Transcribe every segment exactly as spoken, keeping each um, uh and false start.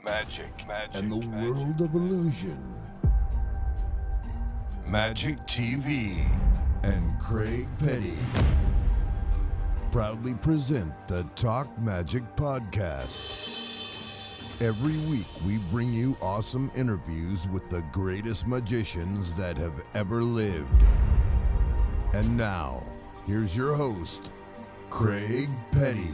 Magic, magic, and the magic, world of illusion. Magic T V and Craig Petty proudly present the Talk Magic Podcast. Every week we bring you awesome interviews with the greatest magicians that have ever lived. And now, here's your host, Craig Petty.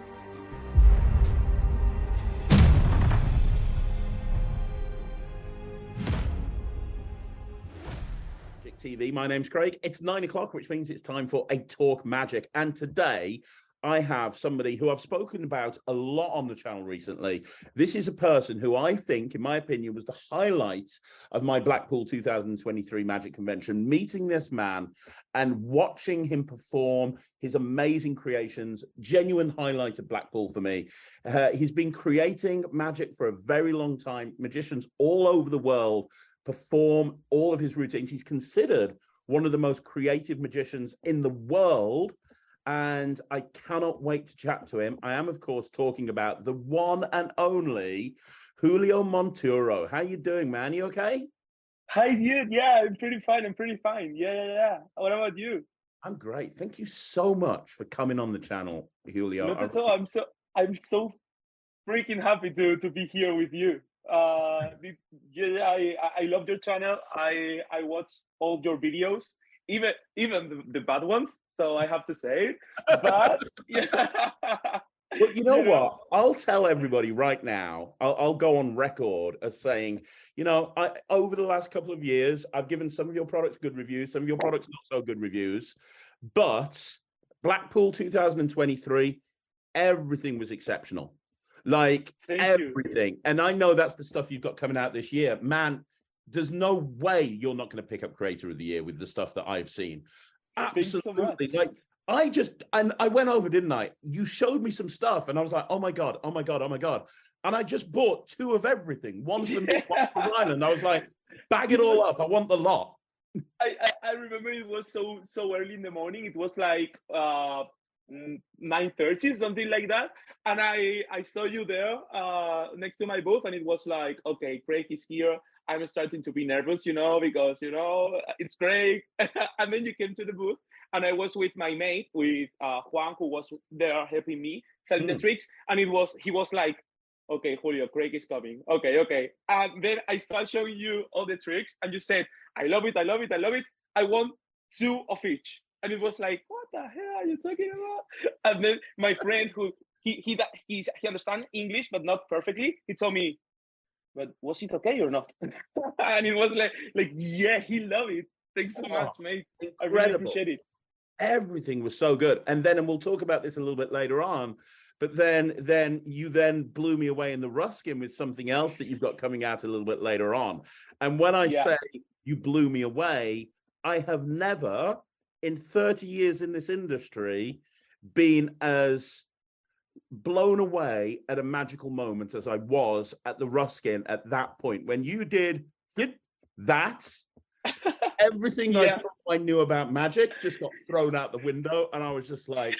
T V. My name's Craig. It's nine o'clock, which means it's time for a Talk Magic. And today I have somebody who I've spoken about a lot on the channel recently. This is a person who I think, in my opinion, was the highlight of my Blackpool two thousand twenty-three Magic Convention. Meeting this man and watching him perform his amazing creations, genuine highlight of Blackpool for me. Uh, he's been creating magic for a very long time. Magicians all over the world perform all of his routines. He's considered one of the most creative magicians in the world, and I cannot wait to chat to him. I am, of course, talking about the one and only Julio Monturo. How you doing, man? You okay? Hi, dude. Yeah, I'm pretty fine. I'm pretty fine. Yeah, yeah, yeah. What about you? I'm great. Thank you so much for coming on the channel, Julio. Not at all. I'm so I'm so freaking happy to to be here with you. Uh, yeah, I I love your channel. I I watch all your videos, even even the, the bad ones. So I have to say, but yeah. Well, you know you what? Know. I'll tell everybody right now. I'll, I'll go on record as saying, you know, I over the last couple of years, I've given some of your products good reviews, some of your products not so good reviews, but Blackpool two thousand twenty-three, everything was exceptional. Like Thank everything. You. And I know that's the stuff you've got coming out this year. Man, there's no way you're not going to pick up Creator of the Year with the stuff that I've seen. Absolutely. So like I just, and I went over, didn't I? You showed me some stuff and I was like, oh my God, oh my God, oh my God. And I just bought two of everything. One for me, yeah. one for Ryan. And I was like, bag it all up. I want the lot. I, I, I remember it was so, so early in the morning. It was like uh, nine thirty, something like that. And I, I saw you there uh, next to my booth, and it was like, okay, Craig is here. I'm starting to be nervous, you know, because, you know, it's Craig. And then you came to the booth, and I was with my mate, with uh, Juan, who was there helping me selling mm. the tricks. And it was, he was like, okay, Julio, Craig is coming. Okay, okay. And then I started showing you all the tricks, and you said, I love it, I love it, I love it. I want two of each. And it was like, what the hell are you talking about? And then my friend who, He he he's, he understands English, but not perfectly. He told me, but was it okay or not? And it was like, like yeah, he loved it. Thanks so oh, much, mate. Incredible. I really appreciate it. Everything was so good. And then, and we'll talk about this a little bit later on, but then, then you then blew me away in the Ruskin with something else that you've got coming out a little bit later on. And when I yeah. say you blew me away, I have never, in thirty years in this industry, been as blown away at a magical moment as I was at the Ruskin at that point. When you did that, everything yeah. I thought I knew about magic just got thrown out the window, and I was just like,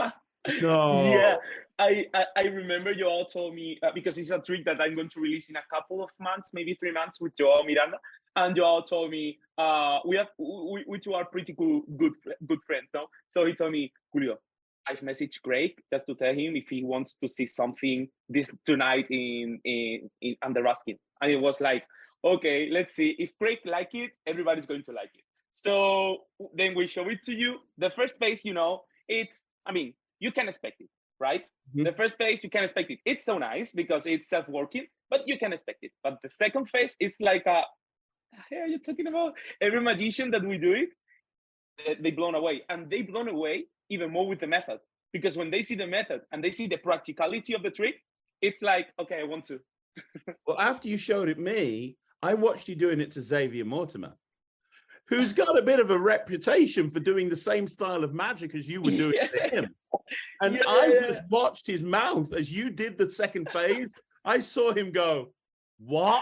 no. Yeah, I, I, I remember you all told me, uh, because it's a trick that I'm going to release in a couple of months, maybe three months with Joao Miranda, and you all told me, uh, we have we, we two are pretty cool, good good friends, no? So he told me, Julio, I've messaged Craig just to tell him if he wants to see something this tonight in in, in on the Ruskin. And it was like, okay, let's see. If Craig like it, everybody's going to like it. So then we show it to you. The first phase, you know, it's, I mean, you can expect it, right? Mm-hmm. The first phase, you can expect it. It's so nice because it's self-working, but you can expect it. But the second phase, it's like a, hey, are you talking about? Every magician that we do it, they blown away. And they blown away even more with the method, because when they see the method and they see the practicality of the trick, it's like, okay, I want to. Well, after you showed it me, I watched you doing it to Xavier Mortimer, who's got a bit of a reputation for doing the same style of magic as you were doing yeah. to him. And yeah, I yeah. just watched his mouth as you did the second phase. I saw him go, what?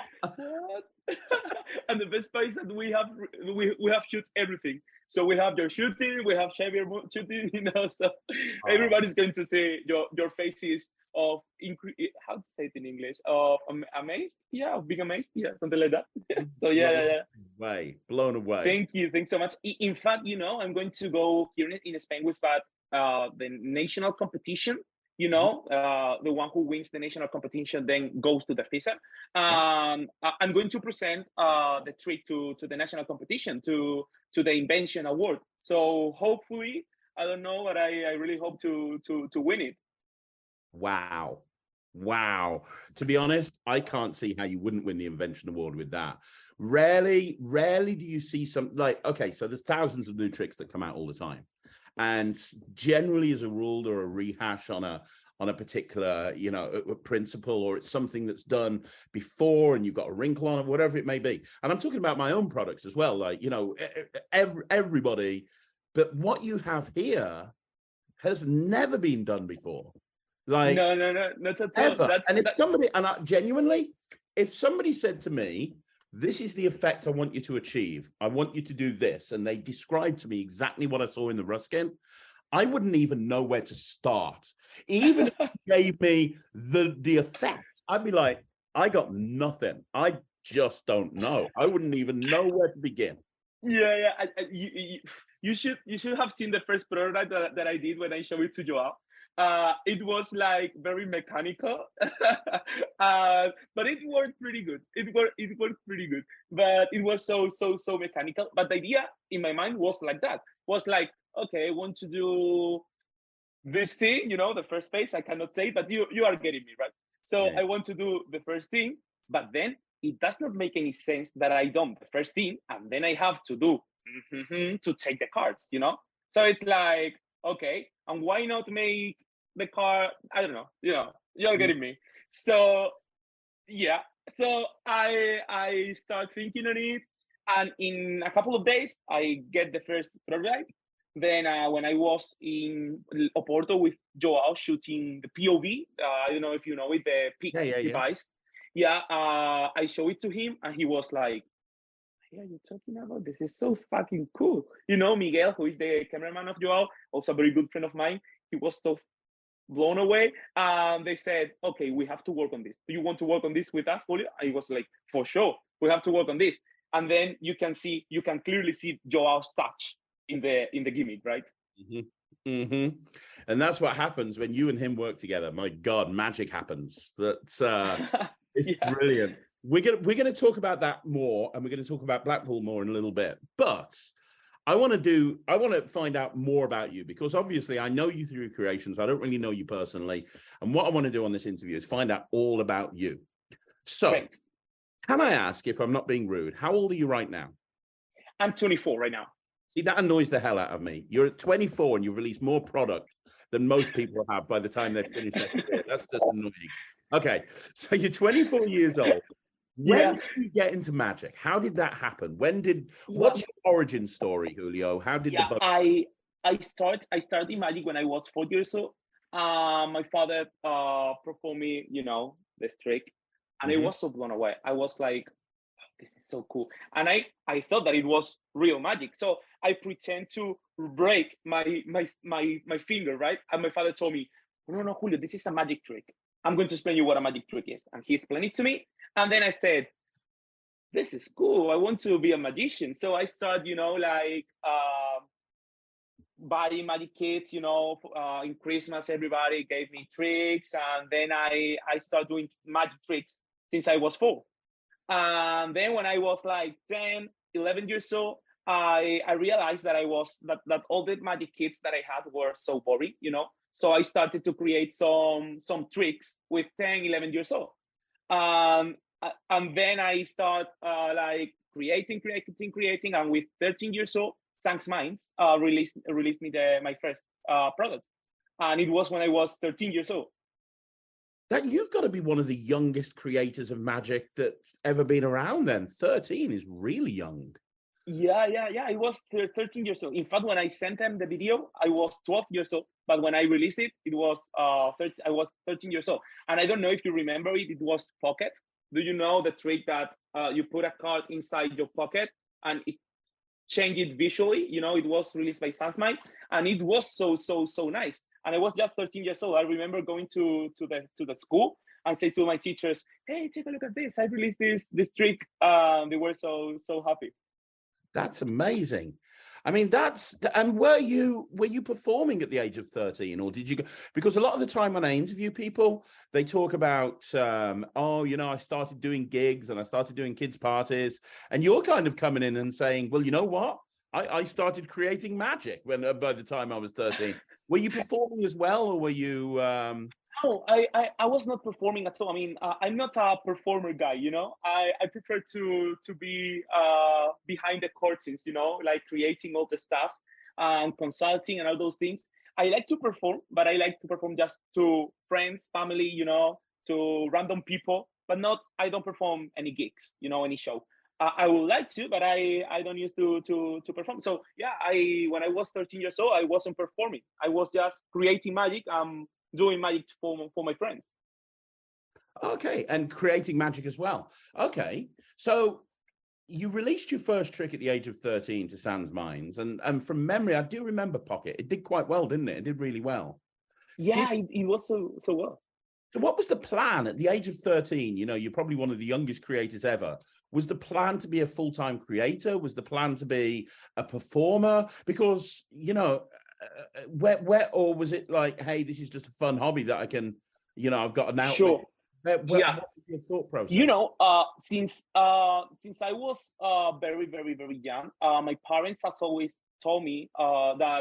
And the best part is that we have we, we have shoot everything. So we have your shooting, we have Xavier shooting, you know, so oh. everybody's going to see your, your faces of incre- how to say it in English, of am- amazed, yeah, of being amazed, yeah, something like that. So yeah, yeah, yeah. Way blown away. Thank you, thanks so much. I- In fact, you know, I'm going to go here in, in Spain with that uh, the national competition. You know, uh, the one who wins the national competition then goes to the FISA. Um, I- I'm going to present uh, the trick to to the national competition, to to the invention award. So hopefully, I don't know, but I, I really hope to to to win it. Wow. Wow. To be honest, I can't see how you wouldn't win the invention award with that. Rarely, rarely do you see some like, okay, so there's thousands of new tricks that come out all the time. And generally as a rule, they're a rehash on a on a particular, you know, a, a principle, or it's something that's done before and you've got a wrinkle on it, whatever it may be. And I'm talking about my own products as well. Like, you know, every, everybody, but what you have here has never been done before. Like, no, no, no, not at all. ever. That's And if that... somebody, and I, genuinely, if somebody said to me, this is the effect I want you to achieve, I want you to do this, and they described to me exactly what I saw in the Ruskin, I wouldn't even know where to start. Even if you gave me the, the effect, I'd be like, I got nothing. I just don't know. I wouldn't even know where to begin. Yeah, yeah. I, I, you, you, you should you should have seen the first prototype that, that I did when I showed it to Joao. Uh, it was like very mechanical, uh, but it worked pretty good. It worked it worked pretty good, but it was so so so mechanical. But the idea in my mind was like that. Was like, okay, I want to do this thing. You know, the first phase. I cannot say, but you you are getting me, right? So Yeah. I want to do the first thing, but then it does not make any sense that I done the first thing and then I have to do mm-hmm, to take the cards, you know? So it's like, okay, and why not make the card? I don't know, you know, you're getting me. So yeah, so I I start thinking on it, and in a couple of days I get the first prototype. Then uh, when I was in Oporto with Joao shooting the P O V, uh, I don't know if you know it, the peak Yeah, yeah, yeah. device. Yeah, uh, I show it to him, and he was like, "What are you talking about? This is so fucking cool." You know, Miguel, who is the cameraman of Joao, also a very good friend of mine, he was so blown away. Um, they said, "Okay, we have to work on this. Do you want to work on this with us, Julio?" I was like, "For sure, we have to work on this." And then you can see, you can clearly see Joao's touch in the in the gimmick, right? Mm-hmm. Mm-hmm. And that's what happens when you and him work together. My God, magic happens. That's uh, it's Yeah. brilliant. We're gonna we're gonna talk about that more, and we're gonna talk about Blackpool more in a little bit. But I want to do I want to find out more about you, because obviously I know you through creations. I don't really know you personally, and what I want to do on this interview is find out all about you. So, Great. Can I ask, if I'm not being rude, how old are you right now? I'm twenty-four right now. See, that annoys the hell out of me. You're at twenty-four and you've released more product than most people have by the time they've finished their career. That's just annoying. Okay, so you're twenty-four years old. When Yeah. did you get into magic? How did that happen? When did, Well, what's your origin story, Julio? How did yeah, the bug? I I start I started magic when I was four years old. Uh, my father uh performed me, you know, this trick, and Mhm. I was so blown away. I was like, this is so cool, and I I thought that it was real magic. So I pretend to break my my my my finger, right? And my father told me, no, no, Julio, this is a magic trick. I'm going to explain you what a magic trick is, and he explained it to me. And then I said, this is cool. I want to be a magician. So I started, you know, like uh, buying magic kits, you know, uh, in Christmas, everybody gave me tricks. And then I, I started doing magic tricks since I was four. And then when I was like ten, eleven years old, I, I realized that I was, that, that all the magic kits that I had were so boring, you know? So I started to create some, some tricks with ten, eleven years old. Um, and then I start uh, like creating, creating, creating. And with thirteen years old, Thanks Minds uh, released released me the, my first uh, product, and it was when I was thirteen years old. That you've got to be one of the youngest creators of magic that's ever been around. Then thirteen is really young. Yeah, yeah, yeah. I was thirteen years old. In fact, when I sent them the video, I was twelve years old. But when I released it, it was uh, thirteen, I was thirteen years old. And I don't know if you remember it. It was Pocket. Do you know the trick that uh, you put a card inside your pocket and it changed it visually? You know, it was released by Thanks Minds, and it was so so so nice. and I was just thirteen years old. I remember going to to the to the school and say to my teachers, "Hey, take a look at this! I released this this trick." Um, they were so so happy. That's amazing. I mean, that's and were you were you performing at the age of thirteen, or did you go? Because a lot of the time when I interview people, they talk about, um, oh, you know, I started doing gigs and I started doing kids' parties, and you're kind of coming in and saying, well, you know what? I, I started creating magic when uh, by the time I was thirteen. Were you performing as well, or were you? Um... No, I, I I was not performing at all. I mean, uh, I'm not a performer guy, you know. I, I prefer to to be uh, behind the curtains, you know, like creating all the stuff and consulting and all those things. I like to perform, but I like to perform just to friends, family, you know, to random people, but not. I don't perform any gigs, you know, any show. Uh, I would like to, but I I don't used to to to perform. So yeah, I when I was thirteen years old, I wasn't performing. I was just creating magic. Um. doing magic for, for my friends. Okay, and creating magic as well. Okay, so you released your first trick at the age of thirteen to Sans Minds, and, and from memory, I do remember Pocket. It did quite well, didn't it? It did really well. Yeah, did... it, it was so, so well. So what was the plan at the age of thirteen? You know, you're probably one of the youngest creators ever. Was the plan to be a full-time creator? Was the plan to be a performer? Because, you know, Uh, where, where, or was it like, hey, this is just a fun hobby that I can, you know, I've got an outlet. Sure. Where, where, yeah. What was your thought process? You know, uh, since uh, since I was uh, very, very, very young, uh, my parents has always told me uh, that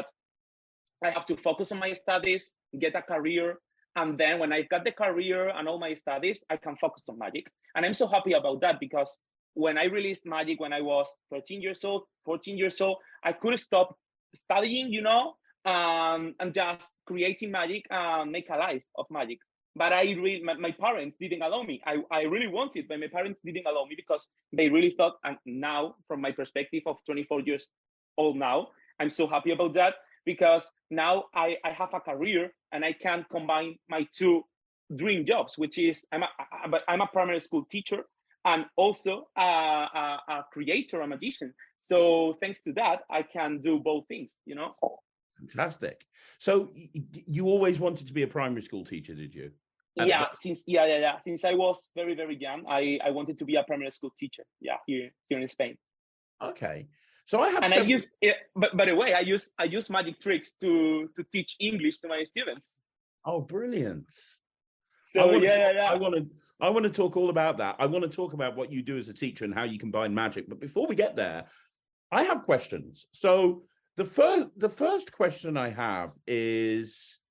I have to focus on my studies, get a career, and then when I got the career and all my studies, I can focus on magic. And I'm so happy about that, because when I released magic when I was thirteen years old, fourteen years old, I could stop studying, you know, Um, and just creating magic and make a life of magic. But I really, my, my parents didn't allow me. I, I really wanted, but my parents didn't allow me because they really thought, and now from my perspective of twenty-four years old now, I'm so happy about that, because now I, I have a career and I can combine my two dream jobs, which is I'm a, but I'm a primary school teacher and also a, a, a creator, a magician. So thanks to that, I can do both things, you know. Fantastic. So you always wanted to be a primary school teacher, did you? And yeah, since yeah, yeah, yeah. Since I was very, very young, I, I wanted to be a primary school teacher. Yeah, here here in Spain. Okay. So I have and several... I use but by the way, I use I use magic tricks to to teach English to my students. Oh, brilliant. So I yeah, to, yeah, yeah. I want to I want to talk all about that. I want to talk about what you do as a teacher and how you combine magic. But before we get there, I have questions. So The first, the first question I have is,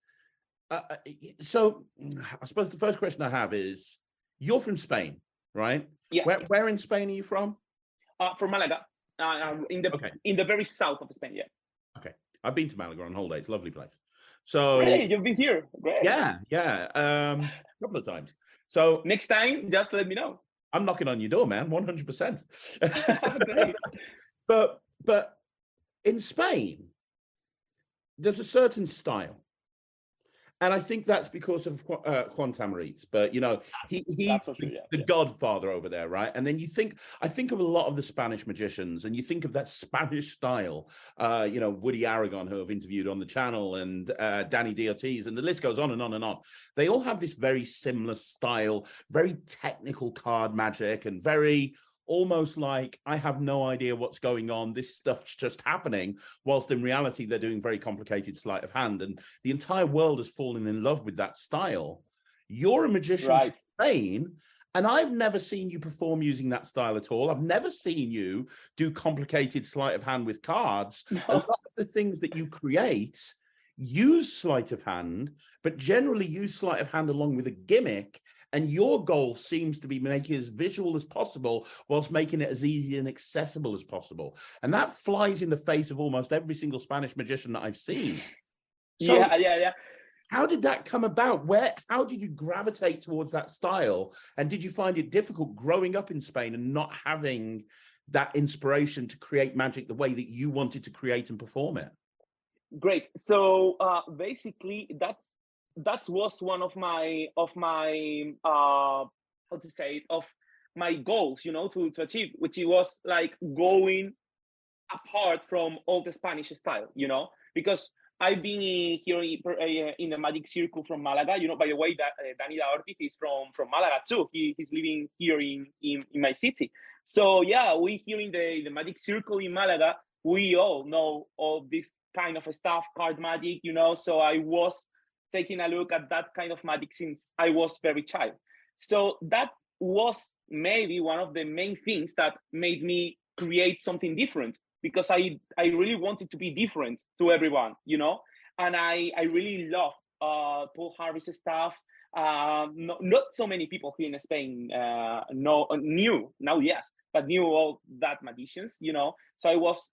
uh, so I suppose the first question I have is, you're from Spain, right? Yeah. Where, where in Spain are you from? Uh, from Malaga, uh, in the okay. in the very south of Spain, yeah. Okay, I've been to Malaga on holiday. It's a lovely place. So really? You've been here? Great. Yeah, yeah, um, a couple of times. So next time, just let me know. I'm knocking on your door, man, one hundred percent. But, but. In Spain, there's a certain style, and I think that's because of uh, Juan Tamariz. But you know, he he's the, yeah, the yeah. godfather over there, right? And then you think, I think of a lot of the Spanish magicians, and you think of that Spanish style. Uh, you know, Woody Aragon, who I've interviewed on the channel, and uh, Danny D. Ortiz, and the list goes on and on and on. They all have this very similar style, very technical card magic, and very. Almost like I have no idea what's going on. This stuff's just happening, whilst in reality, they're doing very complicated sleight of hand. And the entire world has fallen in love with that style. You're a magician right. from Spain, and I've never seen you perform using that style at all. I've never seen you do complicated sleight of hand with cards. No. A lot of the things that you create use sleight of hand, but generally use sleight of hand along with a gimmick. And your goal seems to be making it as visual as possible whilst making it as easy and accessible as possible. And that flies in the face of almost every single Spanish magician that I've seen. So yeah, yeah, yeah. How did that come about? Where, how did you gravitate towards that style? And did you find it difficult growing up in Spain and not having that inspiration to create magic the way that you wanted to create and perform it? Great. So uh, basically, that's that was one of my of my uh how to say it, of my goals, you know, to, to achieve, which it was like going apart from all the Spanish style, you know, because I've been in, here in, uh, in the Magic Circle from Malaga. You know, by the way, that uh, Dani Ortiz is from from Malaga too. He he's living here in, in in my city. So yeah, we here in the the Magic Circle in Malaga, we all know all this kind of stuff, card magic. You know, so I was taking a look at that kind of magic since I was very child. So that was maybe one of the main things that made me create something different, because I, I really wanted to be different to everyone, you know, and I, I really love uh, Paul Harvey's stuff. Uh, not, not so many people here in Spain uh, know knew now, yes, but knew all that magicians, you know. So I was,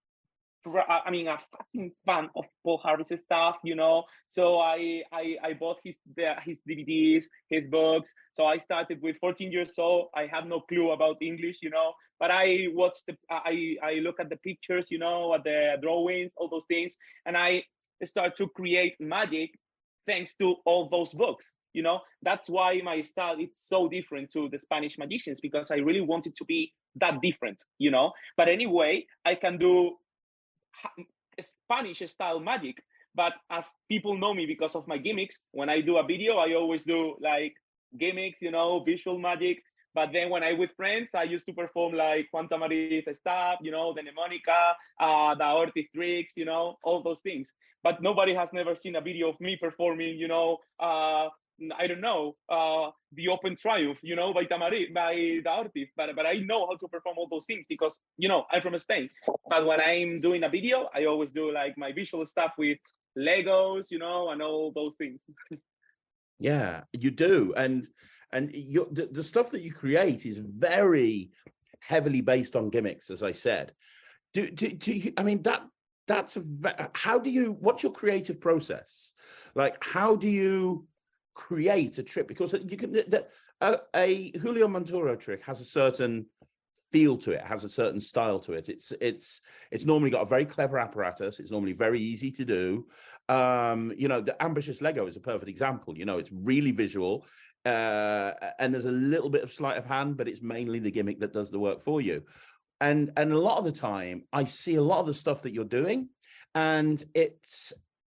I mean, a fucking fan of Paul Harvey's stuff, you know. So I, I, I bought his his D V Ds, his books. So I started with fourteen years old. I had no clue about English, you know. But I watched the, I, I look at the pictures, you know, at the drawings, all those things, and I start to create magic thanks to all those books, you know. That's why my style is so different to the Spanish magicians, because I really wanted to be that different, you know. But anyway, I can do Spanish style magic, but as people know me because of my gimmicks, when I do a video, I always do like gimmicks, you know, visual magic. But then when I with friends, I used to perform like Juan Tamariz stuff, you know, the mnemonica, uh, the Ortiz tricks, you know, all those things. But nobody has never seen a video of me performing, you know, uh, I don't know, uh, the Open Triumph, you know, by Tamariz, by the Ortiz. But, but I know how to perform all those things because, you know, I'm from Spain. But when I'm doing a video, I always do like my visual stuff with Legos, you know, and all those things. Yeah, you do. And and you, the, the stuff that you create is very heavily based on gimmicks, as I said. Do, do, do you, I mean, that that's a, how do you, what's your creative process? Like, how do you create a trick? Because you can, the, a, a Julio Montoro trick has a certain feel to it, has a certain style to it. It's it's it's normally got a very clever apparatus. It's normally very easy to do. Um, you know, the ambitious Lego is a perfect example. You know, it's really visual, uh, and there's a little bit of sleight of hand, but it's mainly the gimmick that does the work for you. And and a lot of the time, I see a lot of the stuff that you're doing, and it's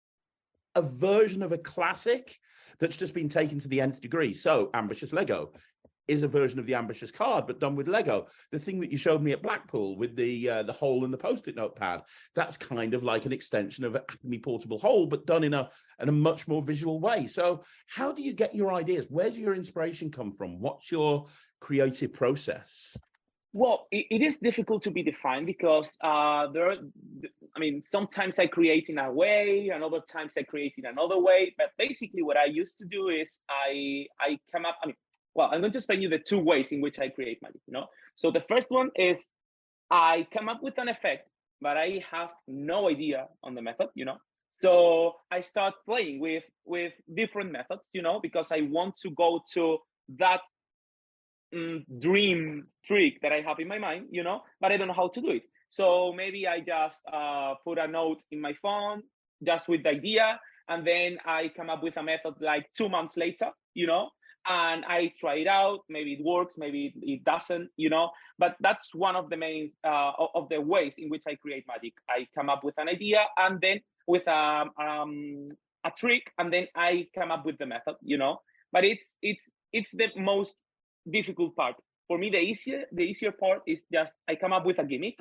a version of a classic that's just been taken to the nth degree. So ambitious Lego is a version of the ambitious card, but done with Lego. The thing that you showed me at Blackpool with the uh, the hole in the post-it note pad, that's kind of like an extension of an Acme portable hole, but done in a in a much more visual way. So how do you get your ideas? Where's your inspiration come from? What's your creative process? Well, it, it is difficult to be defined because uh, there are, I mean, sometimes I create in a way, and other times I create in another way. But basically what I used to do is I I come up, I mean, well, I'm going to explain you the two ways in which I create magic, you know? So the first one is I come up with an effect, but I have no idea on the method, you know? So I start playing with, with different methods, you know, because I want to go to that um, dream trick that I have in my mind, you know, but I don't know how to do it. So maybe I just uh, put a note in my phone just with the idea, and then I come up with a method like two months later, you know, and I try it out. Maybe it works, maybe it doesn't, you know, but that's one of the main uh, of the ways in which I create magic. I come up with an idea, and then with a, um, a trick, and then I come up with the method, you know, but it's it's it's the most difficult part. For me, the easier the easier part is just I come up with a gimmick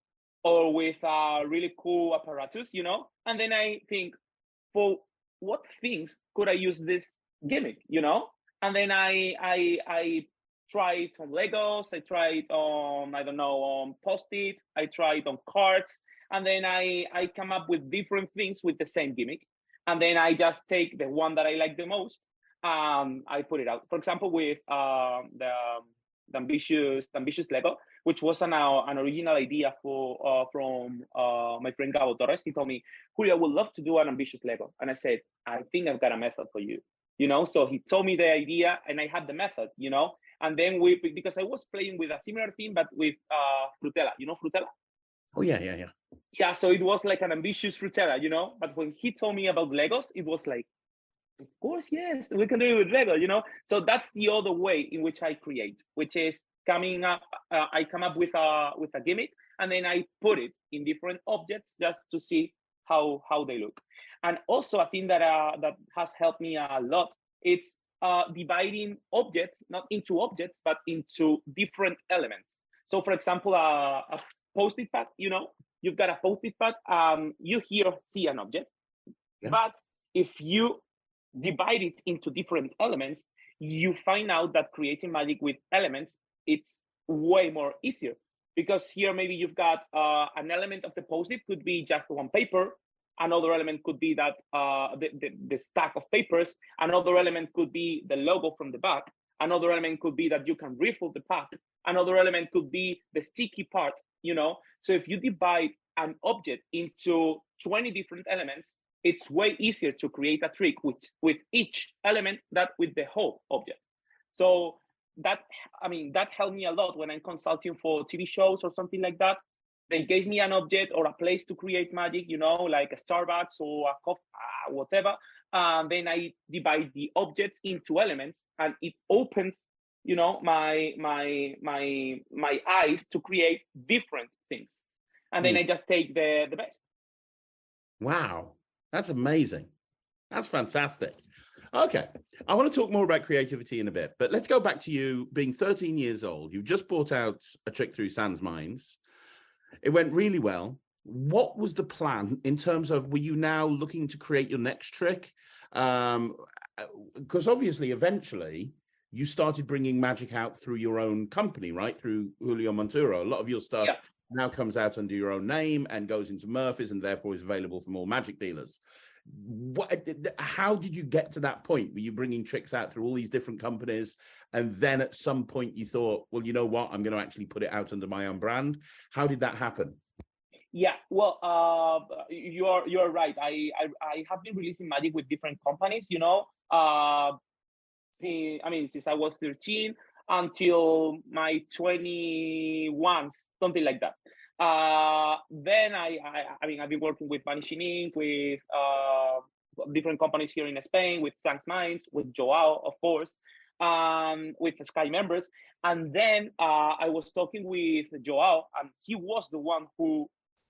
or with a really cool apparatus, you know, and then I think, for what things could I use this gimmick, you know? And then I I I try it on Legos, I try it on, I don't know, on Post-it, I try it on cards, and then I, I come up with different things with the same gimmick. And then I just take the one that I like the most, um, I put it out. For example, with uh, the, the ambitious the ambitious Lego, which was an, uh, an original idea for uh, from uh, my friend Gabo Torres. He told me, Julio, I would love to do an ambitious Lego. And I said, I think I've got a method for you. You know, so he told me the idea and I had the method, you know, and then we, because I was playing with a similar theme, but with uh, Frutella, you know, Frutella? Oh, yeah, yeah, yeah. Yeah, so it was like an ambitious Frutella, you know, but when he told me about Legos, it was like, of course, yes, we can do it with Lego, you know? So that's the other way in which I create, which is coming up, uh, I come up with a, with a gimmick, and then I put it in different objects just to see how how they look. And also a thing that uh, that has helped me a lot, it's uh, dividing objects not into objects but into different elements. So for example, uh, a post-it pad, you know, you've got a post-it pad, um, you here see an object, yeah. But if you divide it into different elements, you find out that creating magic with elements, it's way more easier. Because here maybe you've got uh, an element of the post-it could be just one paper, another element could be that uh, the, the, the stack of papers, another element could be the logo from the back, another element could be that you can refill the pack, another element could be the sticky part, you know? So if you divide an object into twenty different elements, it's way easier to create a trick with, with each element than with the whole object. So that, I mean, that helped me a lot when I'm consulting for T V shows or something like that. They gave me an object or a place to create magic, you know, like a Starbucks or a coffee, uh, whatever. And then I divide the objects into elements, and it opens, you know, my my my my eyes to create different things. And then mm. I just take the the best. Wow, that's amazing. That's fantastic. Okay, I want to talk more about creativity in a bit, but let's go back to you being thirteen years old. You just brought out a trick through Sans Minds. It went really well. What was the plan in terms of, were you now looking to create your next trick? Um, because obviously, eventually, you started bringing magic out through your own company, right? Through Julio Monturo. A lot of your stuff yeah. now comes out under your own name and goes into Murphy's and therefore is available for more magic dealers. What, how did you get to that point? Were you bringing tricks out through all these different companies, and then at some point you thought, well, you know what, I'm going to actually put it out under my own brand? How did that happen? Yeah, well, uh, you are you're right. I, I I have been releasing magic with different companies. You know, uh, see, I mean, since I was thirteen until my twenty-one, something like that. Uh, then I, I, I mean, I've been working with Vanishing Ink, with uh, different companies here in Spain, with Sans Minds, with Joao, of course, um, with Sky members. And then uh, I was talking with Joao, and he was the one who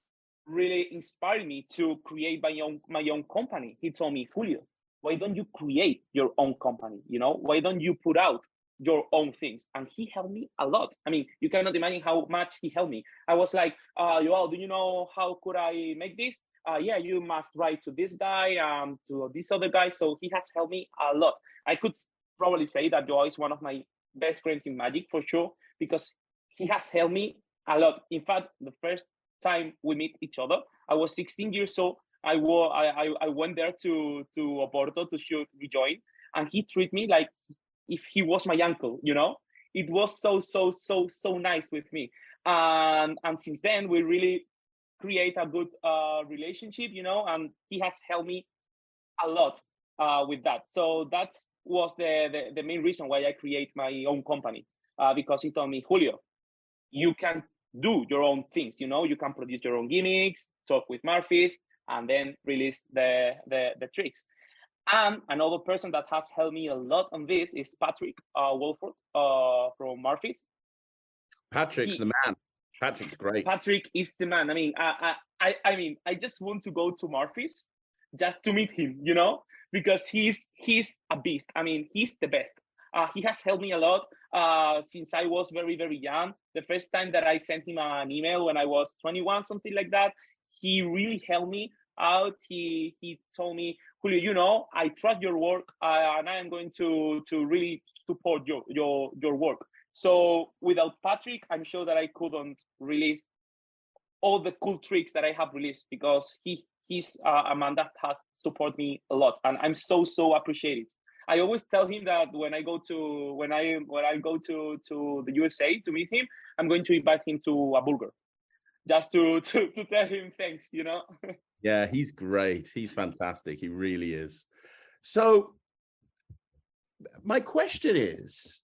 really inspired me to create my own my own company. He told me, Julio, why don't you create your own company? You know, why don't you put out your own things? And he helped me a lot. I mean, you cannot imagine how much he helped me. I was like, uh, Joao, do you know how could I make this? Uh, yeah, you must write to this guy, um, to this other guy. So he has helped me a lot. I could probably say that Joao is one of my best friends in magic for sure, because he has helped me a lot. In fact, the first time we meet each other, I was sixteen years old. I wore, I, I, I went there to, to Oporto to shoot rejoin, and he treated me like if he was my uncle, you know. It was so, so, so, so nice with me. Um, and since then, we really create a good uh, relationship, you know, and he has helped me a lot uh, with that. So that was the, the, the main reason why I create my own company, uh, because he told me, Julio, you can do your own things, you know, you can produce your own gimmicks, talk with Murphy's, and then release the, the, the tricks. And another person that has helped me a lot on this is Patrick uh, Wolford uh, from Murphy's. Patrick's he, the man. Patrick's great. Patrick is the man. I mean, I, I, I mean, I just want to go to Murphy's just to meet him, you know, because he's he's a beast. I mean, he's the best. Uh, he has helped me a lot uh, since I was very, very young. The first time that I sent him an email when I was twenty-one, something like that, he really helped me out. He he told me, Julio, you know, I trust your work, uh, and I am going to to really support your your your work. So without Patrick, I'm sure that I couldn't release all the cool tricks that I have released, because he he's uh, a man that has supported me a lot, and I'm so so appreciated. I always tell him that when I go to when I when I go to to the U S A to meet him, I'm going to invite him to a burger, just to to to tell him thanks, you know. Yeah, he's great. He's fantastic. He really is. So my question is,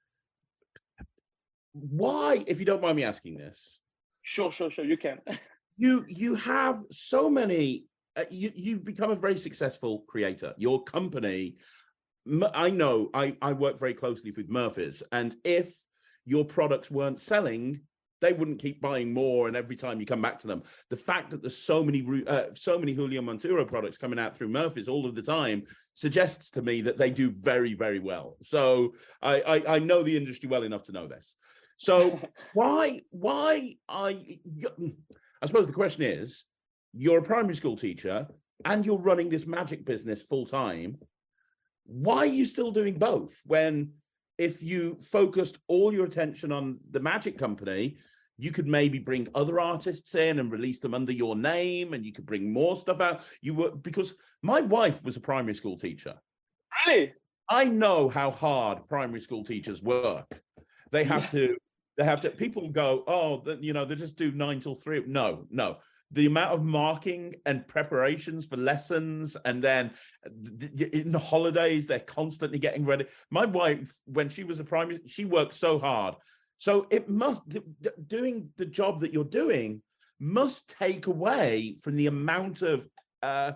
why, if you don't mind me asking this? Sure, sure, sure, you can. you you have so many, uh, you, you've become a very successful creator. Your company, I know, I, I work very closely with Murphy's, and if your products weren't selling, they wouldn't keep buying more. And every time you come back to them, the fact that there's so many, uh, so many Julio Monturo products coming out through Murphy's all of the time suggests to me that they do very, very well. So I, I, I know the industry well enough to know this. So why, why I, I suppose the question is, you're a primary school teacher and you're running this magic business full time. Why are you still doing both when, if you focused all your attention on the magic company, you could maybe bring other artists in and release them under your name, and you could bring more stuff out? You were, because my wife was a primary school teacher. Really? I know how hard primary school teachers work. They have Yeah. to, they have to, people go, oh, you know, they just do nine till three. No, no. The amount of marking and preparations for lessons, and then in the holidays, they're constantly getting ready. My wife, when she was a primary, she worked so hard. So it must, doing the job that you're doing must take away from the amount of, uh,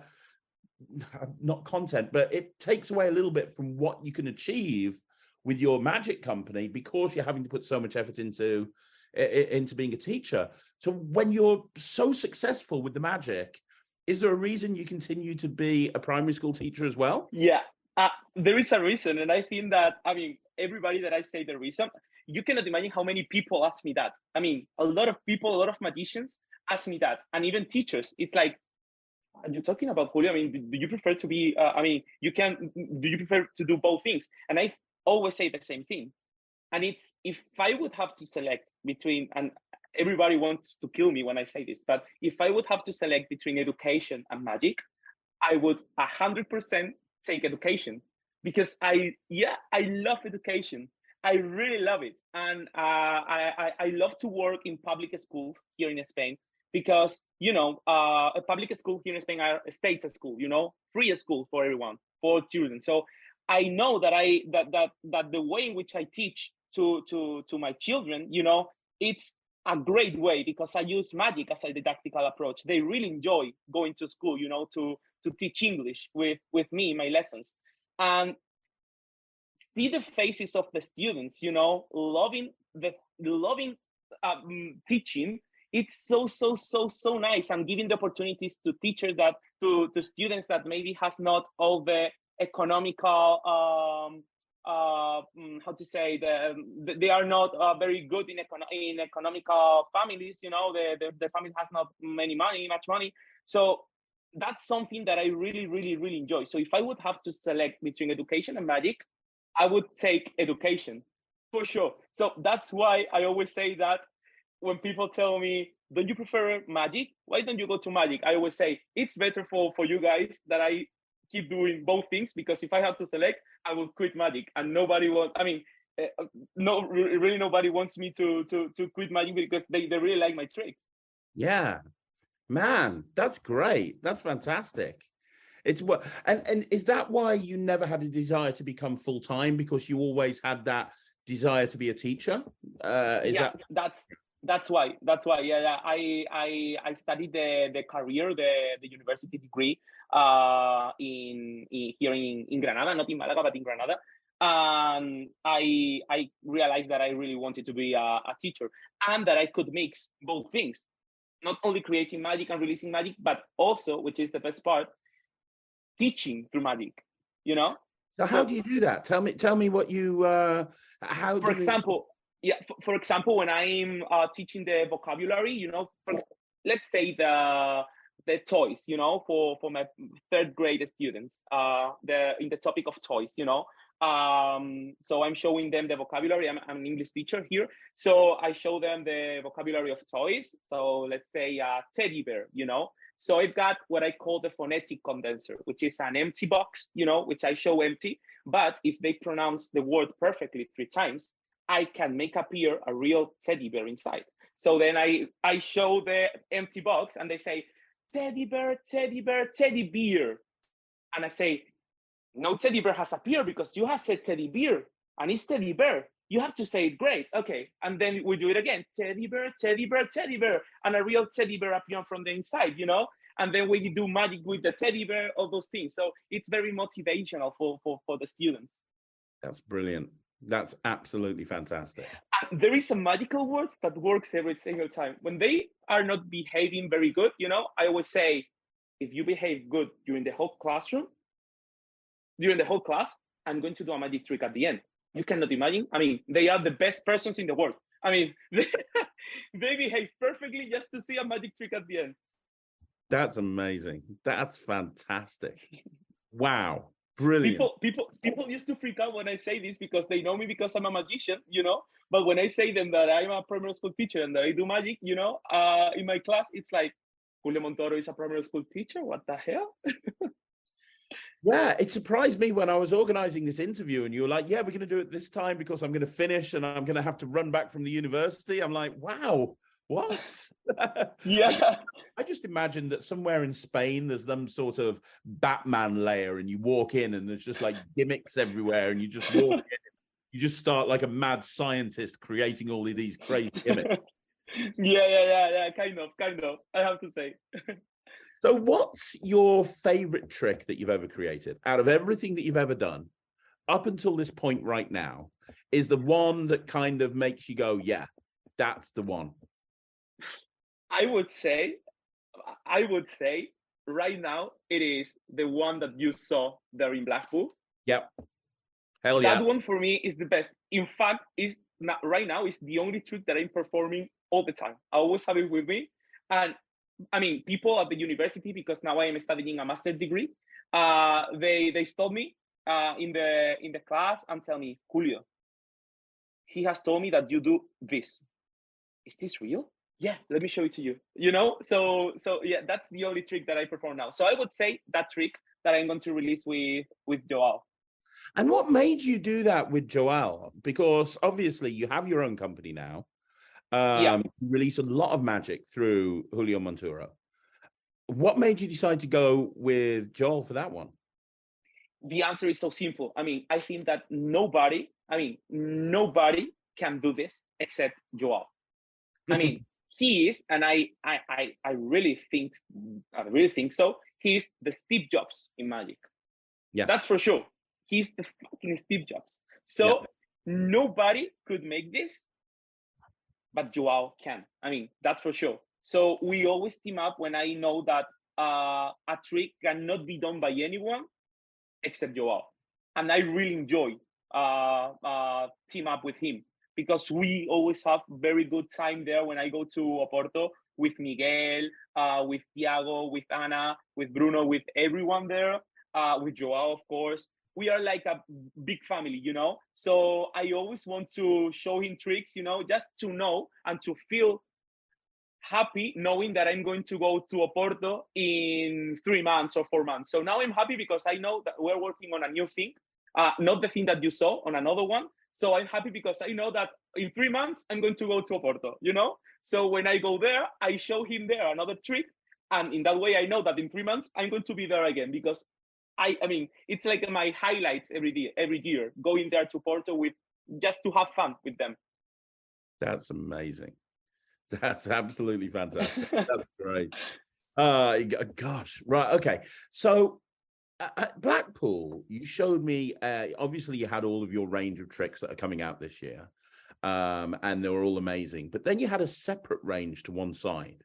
not content, but it takes away a little bit from what you can achieve with your magic company, because you're having to put so much effort into into being a teacher. So when you're so successful with the magic, is there a reason you continue to be a primary school teacher as well? Yeah, uh, there is a reason. And I think that, I mean, everybody that I say the reason, you cannot imagine how many people ask me that. I mean, a lot of people, a lot of magicians ask me that, and even teachers. It's like, are you talking about Julio? I mean, do you prefer to be, uh, I mean, you can, do you prefer to do both things? And I always say the same thing. And it's, if I would have to select between, and everybody wants to kill me when I say this, but if I would have to select between education and magic, I would one hundred percent take education, because I, yeah, I love education. I really love it. And uh, I, I, I love to work in public schools here in Spain, because, you know, uh, a public school here in Spain are a state school, you know, free school for everyone, for children. So I know that I, that, that, that the way in which I teach to, to, to my children, you know, it's a great way, because I use magic as a didactical approach. They really enjoy going to school, you know, to, to teach English with, with me in my lessons. And see the faces of the students, you know, loving the loving um, teaching. It's so, so, so, so nice. And giving the opportunities to teachers that, to, to students that maybe has not all the economical, um, uh, how to say, the, they are not uh, very good in, econ in economical families, you know, the, the, the family has not many money, much money. So that's something that I really, really, really enjoy. So if I would have to select between education and magic, I would take education for sure. So that's why I always say that when people tell me, don't you prefer magic? Why don't you go to magic? I always say, it's better for, for you guys that I keep doing both things, because if I have to select, I will quit magic. And nobody wants, I mean, uh, no, really nobody wants me to, to, to quit magic, because they, they really like my tricks. Yeah, man, that's great. That's fantastic. It's what, and, and is that why you never had a desire to become full-time, because you always had that desire to be a teacher? Uh, is yeah, that that's that's why that's why yeah, yeah. I I I studied the the career, the the university degree uh in, in here in, in Granada, not in Malaga, but in Granada. And I I realized that I really wanted to be a, a teacher, and that I could mix both things, not only creating magic and releasing magic, but also, which is the best part, teaching through magic, you know? So how so, do you do that? Tell me, tell me what you, uh, how For do example, you... yeah, for, for example, when I'm uh, teaching the vocabulary, you know, for, let's say the the toys, you know, for, for my third grade students, uh, the in the topic of toys, you know. Um, so I'm showing them the vocabulary. I'm, I'm an English teacher here. So I show them the vocabulary of toys. So let's say uh, teddy bear, you know. So I've got what I call the phonetic condenser, which is an empty box, you know, which I show empty. But if they pronounce the word perfectly three times, I can make appear a real teddy bear inside. So then I, I show the empty box and they say, teddy bear, teddy bear, teddy bear. And I say, no teddy bear has appeared because you have said teddy bear and it's teddy bear. You have to say it great. Okay. And then we do it again. Teddy bear, teddy bear, teddy bear. And a real teddy bear appears from the inside, you know? And then we do magic with the teddy bear, all those things. So it's very motivational for, for, for the students. That's brilliant. That's absolutely fantastic. And there is a magical word that works every single time. When they are not behaving very good, you know, I always say, if you behave good during the whole classroom, during the whole class, I'm going to do a magic trick at the end. You cannot imagine. I mean, they are the best persons in the world. I mean, they, they behave perfectly just to see a magic trick at the end. That's amazing. That's fantastic. Wow. Brilliant. People, people, people used to freak out when I say this because they know me because I'm a magician, you know. But when I say them that I'm a primary school teacher and that I do magic, you know, uh, in my class, it's like, Julio Montoro is a primary school teacher. What the hell? Yeah, it surprised me when I was organizing this interview and you were like, yeah, we're going to do it this time because I'm going to finish and I'm going to have to run back from the university. I'm like, wow, what? Yeah. I just imagined that somewhere in Spain, there's some sort of Batman layer and you walk in and there's just like gimmicks everywhere and you just walk in, you just start like a mad scientist creating all of these crazy gimmicks. yeah, yeah, yeah, yeah, kind of, kind of, I have to say. So what's your favorite trick that you've ever created out of everything that you've ever done up until this point right now? Is the one that kind of makes you go, yeah, that's the one? I would say, I would say right now, it is the one that you saw there in Blackpool. Yep. Hell yeah. That one for me is the best. In fact, is not, right now is the only trick that I'm performing all the time. I always have it with me. And I mean, people at the university, because now I am studying a master's degree, uh, they they stop me uh, in the in the class and tell me, Julio, he has told me that you do this. Is this real? Yeah, let me show it to you. You know, so so yeah, that's the only trick that I perform now. So I would say that trick that I'm going to release with with Joao. And what made you do that with Joao? Because obviously you have your own company now. Um, yeah. Release a lot of magic through Julio Montoro. What made you decide to go with Joel for that one? The answer is so simple. I mean, I think that nobody, I mean, nobody can do this except Joel. I mean, he is, and I, I, I, I really think, I really think so. He's the Steve Jobs in magic. Yeah, that's for sure. He's the fucking Steve Jobs. So yeah. Nobody could make this, but Joao can. I mean, that's for sure. So we always team up when I know that uh, a trick cannot be done by anyone except Joao. And I really enjoy uh, uh, team up with him because we always have very good time there when I go to Oporto with Miguel, uh, with Thiago, with Ana, with Bruno, with everyone there, uh, with Joao, of course. We are like a big family, you know? So I always want to show him tricks, you know, just to know and to feel happy knowing that I'm going to go to Oporto in three months or four months. So now I'm happy because I know that we're working on a new thing, uh, not the thing that you saw, on another one. So I'm happy because I know that in three months, I'm going to go to Oporto, you know? So when I go there, I show him there another trick. And in that way, I know that in three months, I'm going to be there again because I, I mean, it's like my highlights every day, every year, going there to Porto with just to have fun with them. That's amazing. That's absolutely fantastic. That's great. Uh, gosh, right. Okay. So at Blackpool, you showed me, uh, obviously you had all of your range of tricks that are coming out this year, um, and they were all amazing. But then you had a separate range to one side.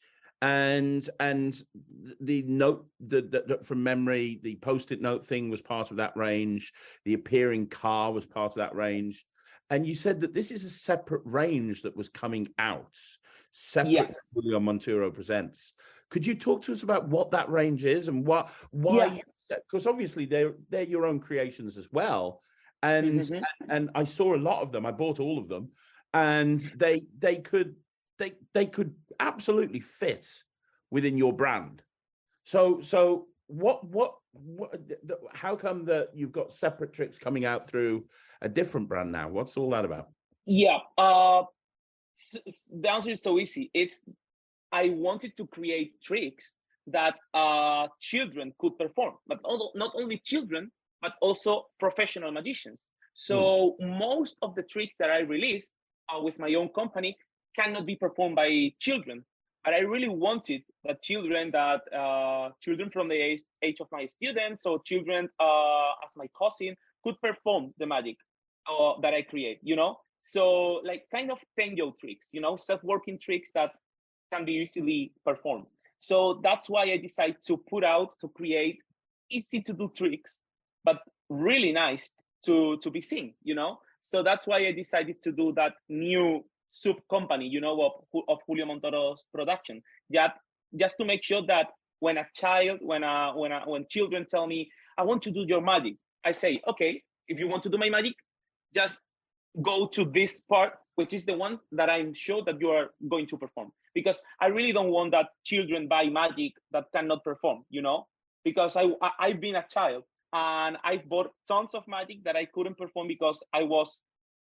And and the note the, the, the, from memory, the post-it note thing was part of that range. The appearing car was part of that range. And you said that this is a separate range that was coming out, separate yeah. to Julio Montoro Presents. Could you talk to us about what that range is and what why? Yeah. You, because obviously they're they're your own creations as well. And, mm-hmm. and and I saw a lot of them. I bought all of them, and they they could. They they could absolutely fit within your brand. So so what what what? How come that you've got separate tricks coming out through a different brand now? What's all that about? Yeah, uh, the answer is so easy. It's I wanted to create tricks that uh, children could perform, but not only children, but also professional magicians. So mm. most of the tricks that I released uh, with my own company cannot be performed by children, but I really wanted that children that uh, children from the age, age of my students, so children uh, as my cousin, could perform the magic. uh, that I create, you know? So like kind of Tenjo tricks, you know, self-working tricks that can be easily performed. So that's why I decided to put out, to create easy to do tricks, but really nice to, to be seen, you know? So that's why I decided to do that new sub company, you know, of, of Julio Montoro's production. That just to make sure that when a child, when a, when a, when children tell me, I want to do your magic, I say, okay, if you want to do my magic, just go to this part, which is the one that I'm sure that you are going to perform. Because I really don't want that children buy magic that cannot perform, you know, because I, I I've been a child and I bought tons of magic that I couldn't perform because I was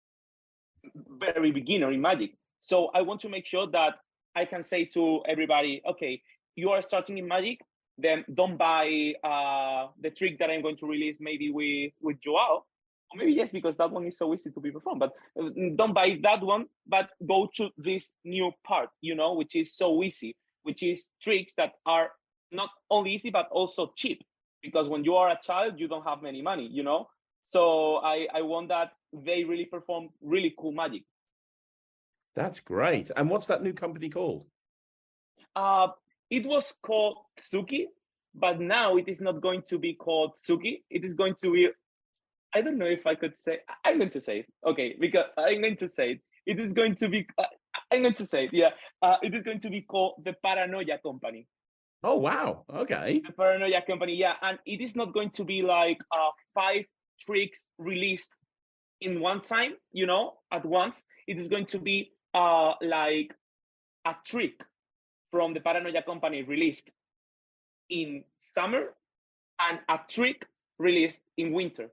very beginner in magic. So I want to make sure that I can say to everybody, okay, you are starting in magic, then don't buy uh, the trick that I'm going to release maybe with, with Joao. Or maybe yes, because that one is so easy to be performed, but don't buy that one, but go to this new part, you know, which is so easy, which is tricks that are not only easy, but also cheap. Because when you are a child, you don't have many money, you know? So I, I want that they really perform really cool magic. That's great. And what's that new company called? Uh, it was called Tsuki, but now it is not going to be called Tsuki. It is going to be, I don't know if I could say, I'm going to say it. Okay, because I'm going to say it. It is going to be, uh, I'm going to say it, yeah. Uh, it is going to be called the Paranoia Company. Oh, wow. Okay. The Paranoia Company, yeah. And it is not going to be like uh, five tricks released in one time, you know, at once. It is going to be uh, like a trick from the Paranoia Company released in summer and a trick released in winter.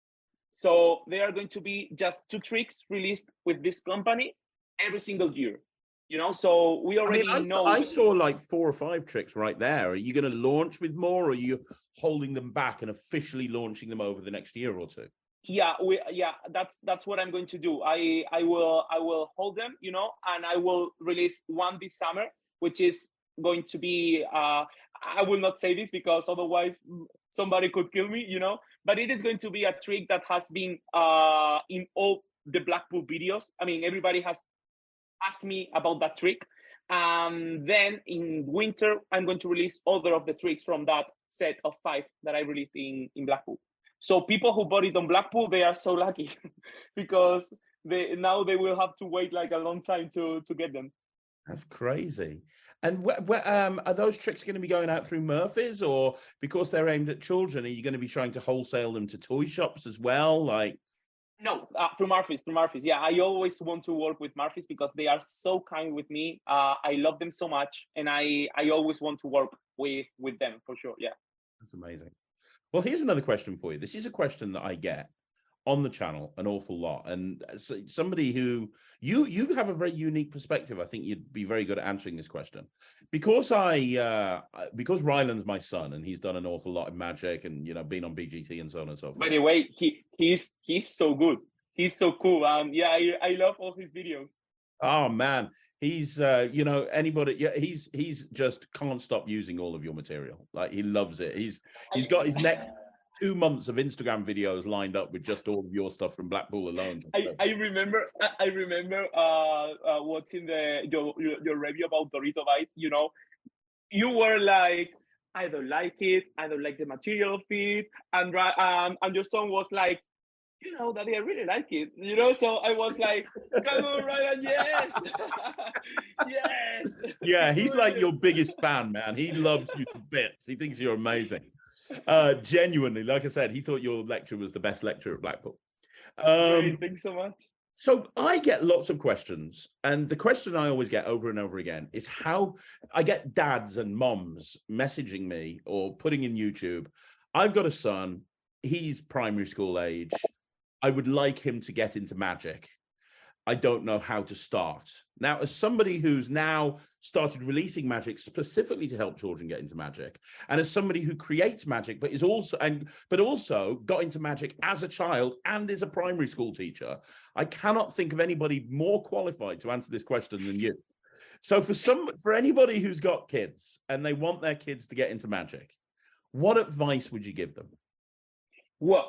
So there are going to be just two tricks released with this company every single year, you know, so we already I mean, I know. Saw, I saw like four or five tricks right there. Are you going to launch with more, or are you holding them back and officially launching them over the next year or two? Yeah, we, yeah, that's that's what I'm going to do. I, I will I will hold them, you know, and I will release one this summer, which is going to be, uh, I will not say this because otherwise somebody could kill me, you know, but it is going to be a trick that has been uh, in all the Blackpool videos. I mean, everybody has asked me about that trick. And then in winter, I'm going to release other of the tricks from that set of five that I released in, in Blackpool. So people who bought it on Blackpool, they are so lucky because they now they will have to wait like a long time to, to get them. That's crazy. And wh wh um, are those tricks going to be going out through Murphy's, or because they're aimed at children, are you going to be trying to wholesale them to toy shops as well? Like, no, uh, through Murphy's, through Murphy's. Yeah, I always want to work with Murphy's because they are so kind with me. Uh, I love them so much, and I I always want to work with with them for sure. Yeah, that's amazing. Well, here's another question for you. This is a question that I get on the channel an awful lot, and so somebody who you you have a very unique perspective. I think you'd be very good at answering this question, because I uh because Ryland's my son and he's done an awful lot of magic and, you know, been on B G T and so on and so forth. By the way, he he's he's so good. He's so cool. Um, yeah, I I love all his videos. Oh man, he's uh you know, anybody, yeah, he's he's just can't stop using all of your material. Like, he loves it. He's he's got his next two months of Instagram videos lined up with just all of your stuff from Blackpool alone. I, I remember I remember uh, uh watching the your, your your review about Dorito Bite. You know, you were like, I don't like it, I don't like the material of it, and um and your son was like, you know, Daddy, I really like it, you know. So I was like, come on, Ryan, yes. Yes. Yeah, he's like your biggest fan, man. He loves you to bits. He thinks you're amazing. Uh, genuinely, like I said, he thought your lecture was the best lecture at Blackpool. Um, Thanks so much. So I get lots of questions, and the question I always get over and over again is how I get dads and moms messaging me or putting in YouTube, I've got a son, he's primary school age, I would like him to get into magic. I don't know how to start. Now, as somebody who's now started releasing magic specifically to help children get into magic, and as somebody who creates magic, but is also and but also got into magic as a child and is a primary school teacher, I cannot think of anybody more qualified to answer this question than you. So for some, for anybody who's got kids and they want their kids to get into magic, what advice would you give them? Well,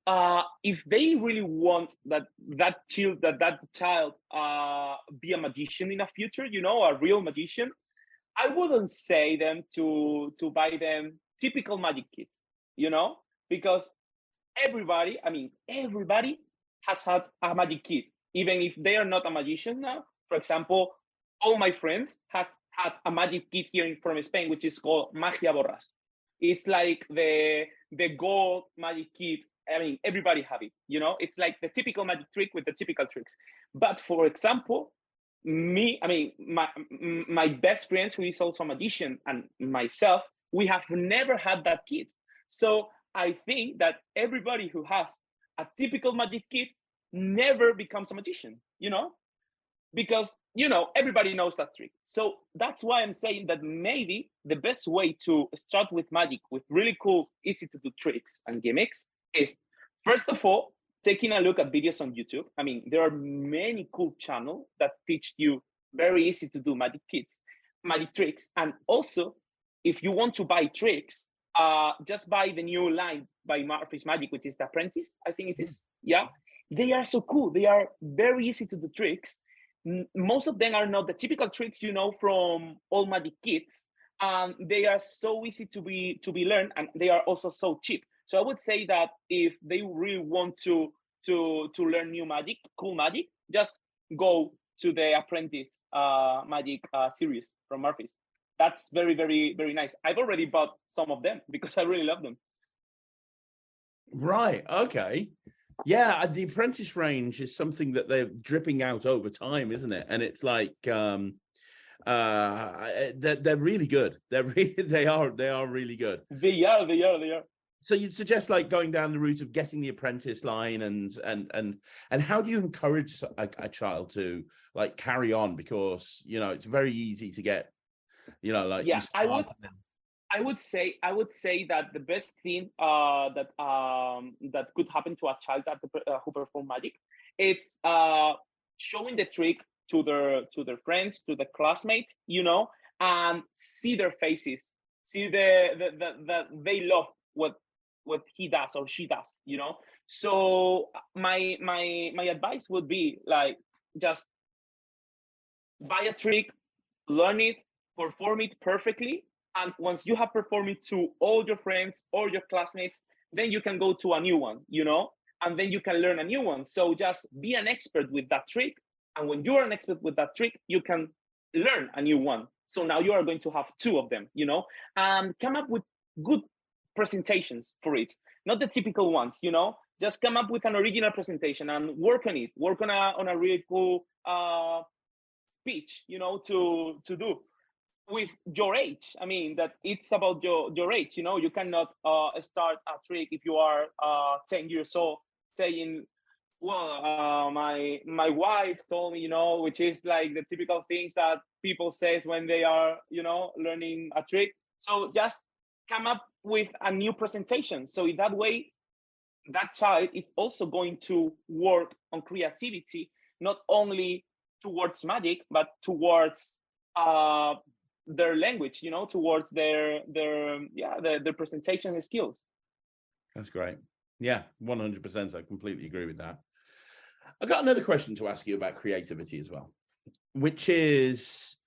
uh, if they really want that that child that that child uh, be a magician in the future, you know, a real magician, I wouldn't say them to to buy them typical magic kits, you know, because everybody, I mean, everybody has had a magic kit, even if they are not a magician now. For example, all my friends have had a magic kit here in, from Spain, which is called Magia Borras. It's like the the gold magic kit. I mean, everybody have it, you know? It's like the typical magic trick with the typical tricks. But for example, me, I mean, my my best friend who is also a magician and myself, we have never had that kit. So I think that everybody who has a typical magic kit never becomes a magician, you know? Because, you know, everybody knows that trick. So that's why I'm saying that maybe the best way to start with magic with really cool, easy to do tricks and gimmicks is, first of all, taking a look at videos on YouTube. I mean, there are many cool channels that teach you very easy to do magic kits, magic tricks. And also, if you want to buy tricks, uh, just buy the new line by Murphy's Magic, which is The Apprentice, I think it is. Yeah, they are so cool. They are very easy to do tricks. Most of them are not the typical tricks, you know, from all magic kits. Um, they are so easy to be to be learned, and they are also so cheap. So I would say that if they really want to to to learn new magic, cool magic, just go to the Apprentice uh, Magic uh, series from Murphy's. That's very, very, very nice. I've already bought some of them because I really love them. Right. Okay. Yeah, the Apprentice range is something that they're dripping out over time, isn't it? And it's like um uh they're, they're really good. They're really they are they are really good. They are, they are, they are. So you'd suggest like going down the route of getting the Apprentice line, and and and and how do you encourage a, a child to like carry on? Because you know it's very easy to get, you know, like yeah, I would. And... I would say I would say that the best thing uh, that um, that could happen to a child that uh, who perform magic, it's uh, showing the trick to their to their friends, to the classmates, you know, and see their faces, see the the, the, the they love what what he does or she does, you know. So my my my advice would be like just buy a trick, learn it, perform it perfectly. And once you have performed it to all your friends or your classmates, then you can go to a new one, you know, and then you can learn a new one. So just be an expert with that trick. And when you are an expert with that trick, you can learn a new one. So now you are going to have two of them, you know, and come up with good presentations for it, not the typical ones, you know, just come up with an original presentation and work on it, work on a, on a really cool uh, speech, you know, to, to do. With your age, I mean that it's about your your age. You know, you cannot uh, start a trick if you are uh, ten years old, saying, "Well, uh, my my wife told me," you know, which is like the typical things that people say when they are, you know, learning a trick. So just come up with a new presentation. So in that way, that child is also going to work on creativity, not only towards magic, but towards uh, their language, you know, towards their their yeah their, their presentation skills. That's great. Yeah, one hundred percent. I completely agree with that. I got another question to ask you about creativity as well, which is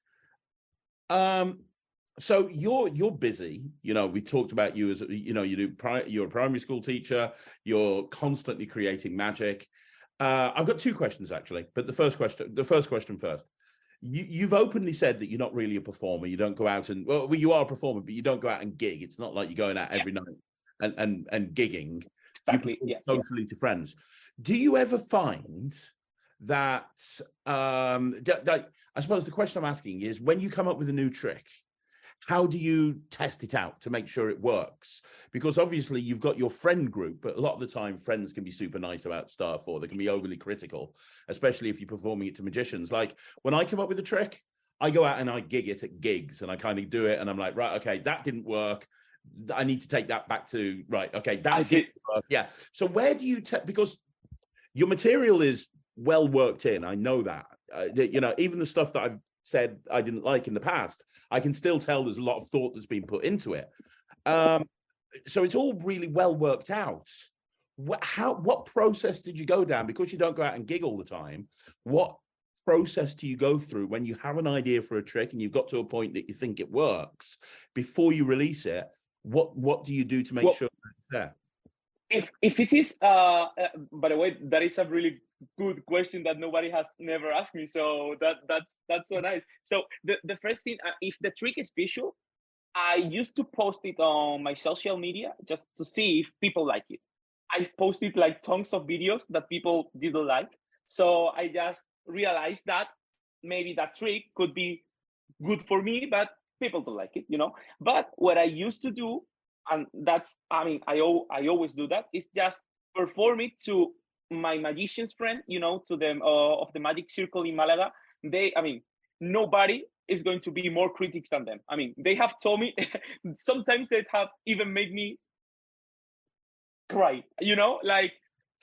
um so you're you're busy, you know, we talked about you as, you know, you do pri- you're a primary school teacher, you're constantly creating magic. uh I've got two questions actually, but the first question the first question first. You, you've openly said that you're not really a performer. You don't go out and, well, well, you are a performer, but you don't go out and gig. It's not like you're going out every yeah. night and, and, and gigging. Exactly. You yeah. socially yeah. to friends. Do you ever find that, um, that, that, I suppose the question I'm asking is, when you come up with a new trick, how do you test it out to make sure it works? Because obviously you've got your friend group, but a lot of the time friends can be super nice about stuff, or they can be overly critical, especially if you're performing it to magicians. Like when I come up with a trick, I go out and I gig it at gigs and I kind of do it. And I'm like, right, okay, that didn't work. I need to take that back to, right, okay, that didn't work. Yeah. So where do you, te- because your material is well worked in. I know that, uh, you know, even the stuff that I've said I didn't like in the past, I can still tell there's a lot of thought that's been put into it. Um, so it's all really well worked out. what, how, what process did you go down? Because you don't go out and gig all the time. What process do you go through when you have an idea for a trick and you've got to a point that you think it works before you release it? What what do you do to make well, sure that it's there? If if it is, uh, uh, by the way, that is a really good question that nobody has never asked me. So that that's that's so nice. So the the first thing, uh, if the trick is visual, I used to post it on my social media just to see if people like it. I posted like tons of videos that people didn't like. So I just realized that maybe that trick could be good for me, but people don't like it, you know. But what I used to do, and that's, I mean, I I always do that, is just perform it to my magician's friend, you know, to them uh, of the magic circle in Malaga. They, I mean, nobody is going to be more critics than them. I mean, they have told me sometimes they have even made me cry, you know, like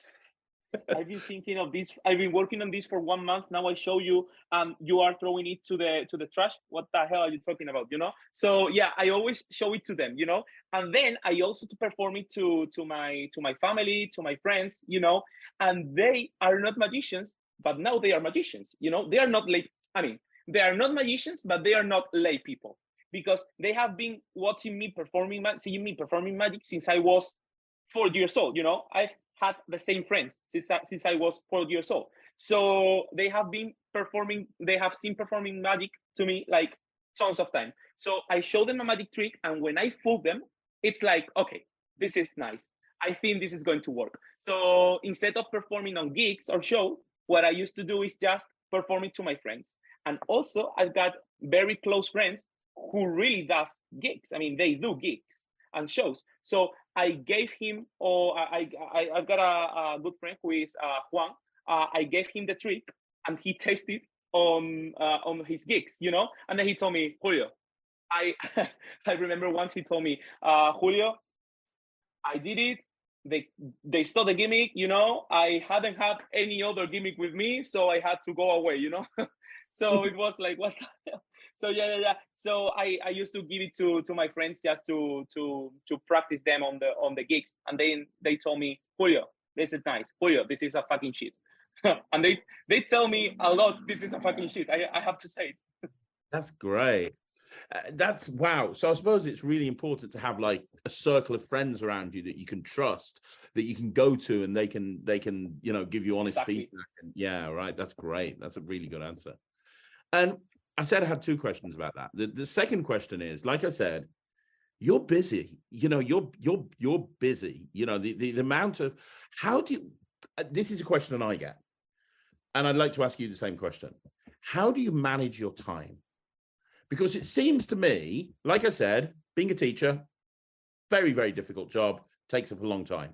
I've been thinking of this, I've been working on this for one month now. I show you, um you are throwing it to the to the trash. What the hell are you talking about, you know? So yeah, I always show it to them, you know. And then I also to perform it to to my to my family, to my friends, you know. And they are not magicians, but now they are magicians, you know. They are not like, I mean, they are not magicians, but they are not lay people, because they have been watching me performing, seeing me performing magic since I was four years old, you know. I've had the same friends since I, since I was four years old. So they have been performing, they have seen performing magic to me like tons of time. So I show them a magic trick, and when I fool them, it's like, okay, this is nice. I think this is going to work. So instead of performing on gigs or show, what I used to do is just perform it to my friends. And also I've got very close friends who really does gigs. I mean, they do gigs and shows. So I gave him, or I, I, I've got a, a good friend who is uh, Juan. Uh, I gave him the trick, and he tested on uh, on his gigs, you know. And then he told me, Julio, I I remember once he told me, uh, Julio, I did it. They they saw the gimmick, you know. I hadn't had any other gimmick with me, so I had to go away, you know. So it was like, what the hell? So yeah, yeah, yeah. So I, I used to give it to, to my friends just to to to practice them on the on the gigs, and then they told me, Julio, this is nice. Julio, this is a fucking shit. And they they tell me a lot, this is a fucking shit. I I have to say it. That's great. Uh, that's wow. So I suppose it's really important to have like a circle of friends around you that you can trust, that you can go to, and they can they can you know give you honest Exactly. feedback. And yeah, right. That's great. That's a really good answer. And I said I had two questions about that. The, the second question is, like I said, you're busy. You know, you're you're you're busy. You know, the, the, the amount of, how do you, uh, this is a question I get, and I'd like to ask you the same question. How do you manage your time? Because it seems to me, like I said, being a teacher, very, very difficult job, takes up a long time.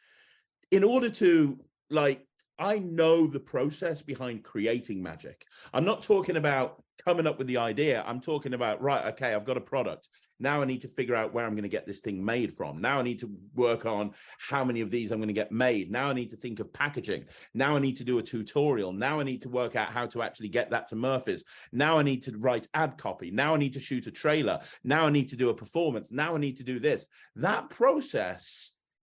In order to, like, I know the process behind creating magic. I'm not talking about coming up with the idea. I'm talking about, right, okay, I've got a product. Now I need to figure out where I'm going to get this thing made from. Now I need to work on how many of these I'm going to get made. Now I need to think of packaging. Now I need to do a tutorial. Now I need to work out how to actually get that to Murphy's. Now I need to write ad copy. Now I need to shoot a trailer. Now I need to do a performance. Now I need to do this. That process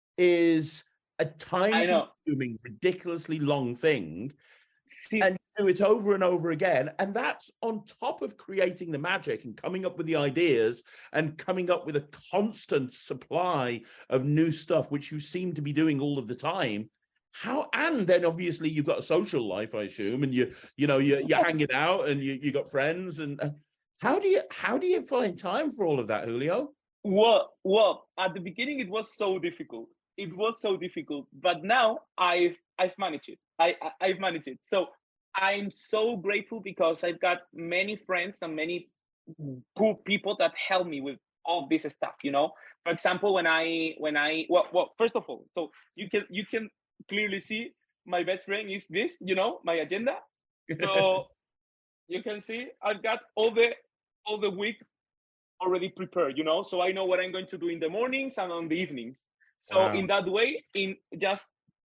is a time-consuming, ridiculously long thing, See, and do it over and over again. And that's on top of creating the magic and coming up with the ideas and coming up with a constant supply of new stuff, which you seem to be doing all of the time. How, and then obviously you've got a social life, I assume, and you, you know, you're, you're hanging out and you, you got friends. And uh, how do you, how do you find time for all of that, Julio? Well, well, at the beginning it was so difficult. It was so difficult, but now I've I've managed it. I, I I've managed it. So I'm so grateful because I've got many friends and many cool people that help me with all this stuff. You know, for example, when I when I well well first of all, so you can you can clearly see my best friend is this. You know, my agenda. So you can see I've got all the all the week already prepared. You know, so I know what I'm going to do in the mornings and on the evenings. So wow. In that way, in just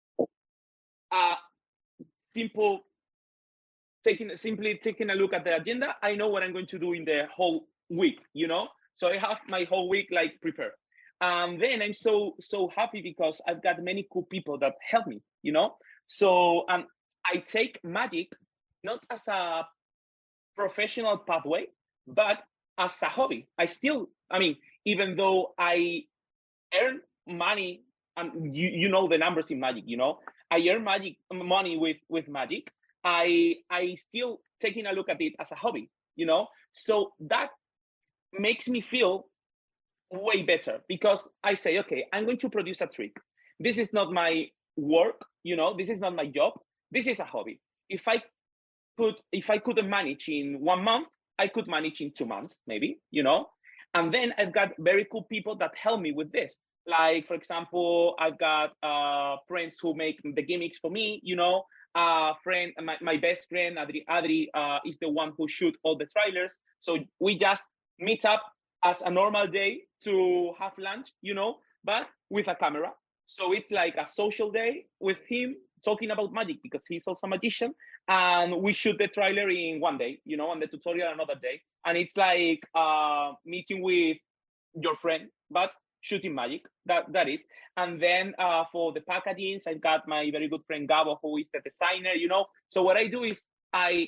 a simple taking simply taking a look at the agenda, I know what I'm going to do in the whole week, you know. So I have my whole week like prepared. And then I'm so, so happy because I've got many cool people that help me, you know? So um, I take magic not as a professional pathway, but as a hobby. I still, I mean, even though I earn money, and you, you know the numbers in magic, you know, I earn magic money with, with magic. I, I still taking a look at it as a hobby, you know? So that makes me feel way better because I say, okay, I'm going to produce a trick. This is not my work, you know, this is not my job. This is a hobby. If I could, if I couldn't manage in one month, I could manage in two months, maybe, you know. And then I've got very cool people that help me with this. Like, for example, I've got uh, friends who make the gimmicks for me, you know. Uh, friend, my, my best friend, Adri, Adri uh, is the one who shoot all the trailers. So we just meet up as a normal day to have lunch, you know, but with a camera. So it's like a social day with him talking about magic because he's also a magician. And we shoot the trailer in one day, you know, and the tutorial another day. And it's like uh, meeting with your friend, but shooting magic, that, that is. And then uh, for the packagings, I've got my very good friend Gabo, who is the designer, you know. So what I do is I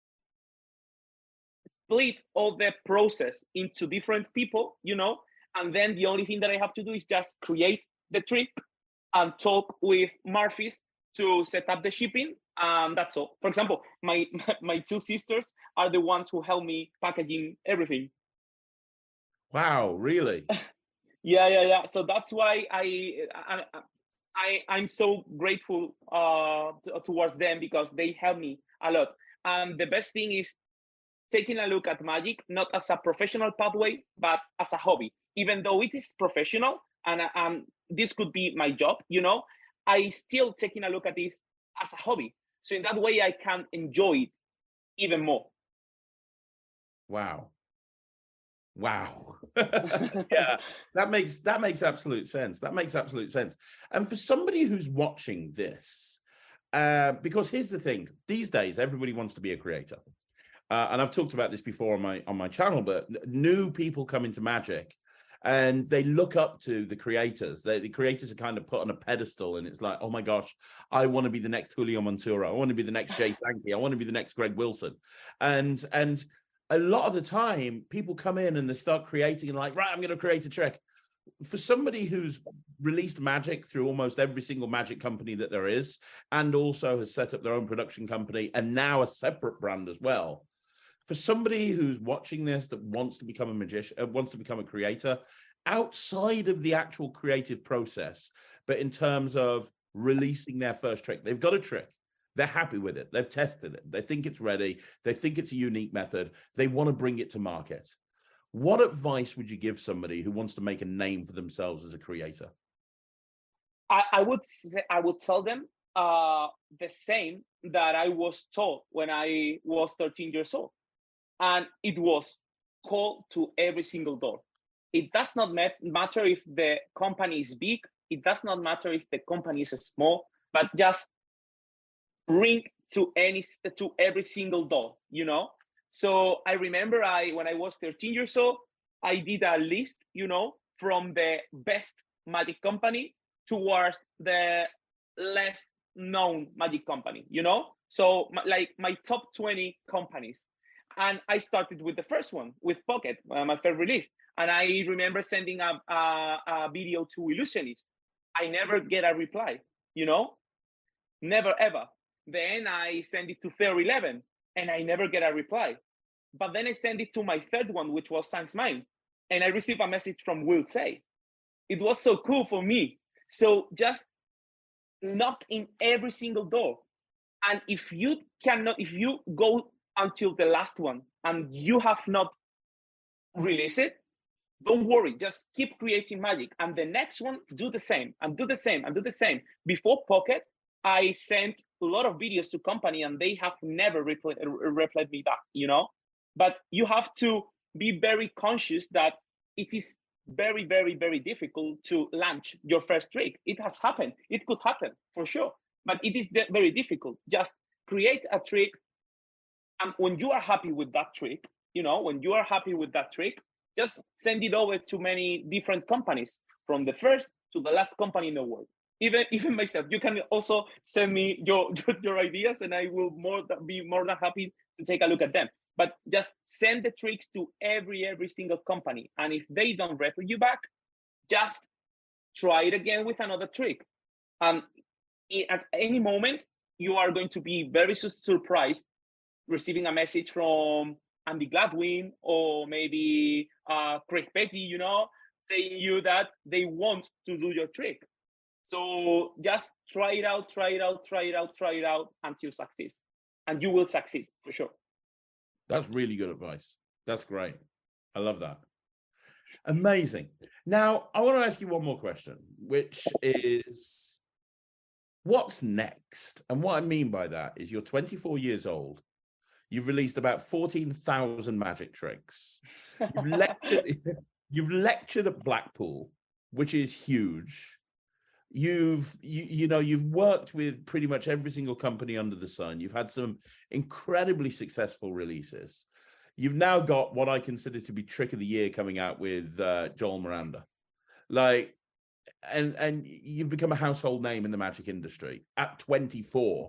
split all the process into different people, you know, and then the only thing that I have to do is just create the trick and talk with Murphy's to set up the shipping. Um, that's all. For example, my my two sisters are the ones who help me packaging everything. Wow, really? yeah, yeah, yeah. So that's why I I, I I'm so grateful uh towards them because they help me a lot. And the best thing is taking a look at magic not as a professional pathway, but as a hobby. Even though it is professional and um, this could be my job, you know, I still taking a look at this as a hobby. So in that way, I can enjoy it even more. Wow. Wow. Yeah, that makes that makes absolute sense. That makes absolute sense. And for somebody who's watching this, uh, because here's the thing: these days, everybody wants to be a creator. Uh, and I've talked about this before on my on my channel, but new people come into magic and they look up to the creators. They, the creators are kind of put on a pedestal, and it's like, oh my gosh, I want to be the next Julio Monturo. I want to be the next Jay Sankey. I want to be the next Greg Wilson. And and a lot of the time, people come in and they start creating and like, right, I'm going to create a trick. For somebody who's released magic through almost every single magic company that there is, and also has set up their own production company and now a separate brand as well. For somebody who's watching this that wants to become a magician, uh, wants to become a creator, outside of the actual creative process, but in terms of releasing their first trick, they've got a trick. They're happy with it. They've tested it. They think it's ready. They think it's a unique method. They want to bring it to market. What advice would you give somebody who wants to make a name for themselves as a creator? I, I would say, I would tell them uh, the same that I was told when I was thirteen years old. And it was call to every single door. It does not matter if the company is big. It does not matter if the company is small, but just ring to any to every single door, you know? So I remember I when I was thirteen years old, I did a list, you know, from the best magic company towards the less known magic company, you know? So like my top twenty companies. And I started with the first one, with Pocket, uh, my first release. And I remember sending a, a, a video to Illusionist. I never get a reply, you know? Never, ever. Then I send it to Fair eleven, and I never get a reply. But then I send it to my third one, which was Sans Mine, and I received a message from Will Tay. It was so cool for me. So just knock in every single door. And if you cannot, if you go until the last one and you have not released it, don't worry, just keep creating magic. And the next one, do the same and do the same and do the same. Before Pocket, I sent a lot of videos to company and they have never replied, replied me back, you know? But you have to be very conscious that it is very, very, very difficult to launch your first trick. It has happened. It could happen for sure, but it is very difficult. Just create a trick. And when you are happy with that trick, you know, when you are happy with that trick, just send it over to many different companies. from the first to the last company in the world. Even even myself, you can also send me your your ideas, and I will more than, be more than happy to take a look at them. But just send the tricks to every every single company, and if they don't refer you back, just try it again with another trick. And at any moment, you are going to be very surprised receiving a message from Andy Gladwin or maybe uh, Craig Petty, you know, saying you that they want to do your trick. So just try it out, try it out, try it out, try it out until succeed, and you will succeed for sure. That's really good advice. That's great. I love that. Amazing. Now, I want to ask you one more question, which is, what's next? And what I mean by that is you're twenty-four years old. You've released about fourteen thousand magic tricks. You've lectured, you've lectured at Blackpool, which is huge. You've, you, you know, you've worked with pretty much every single company under the sun. You've had some incredibly successful releases. You've now got what I consider to be trick of the year coming out with uh, Joel Miranda. Like, and, and you've become a household name in the magic industry at twenty-four.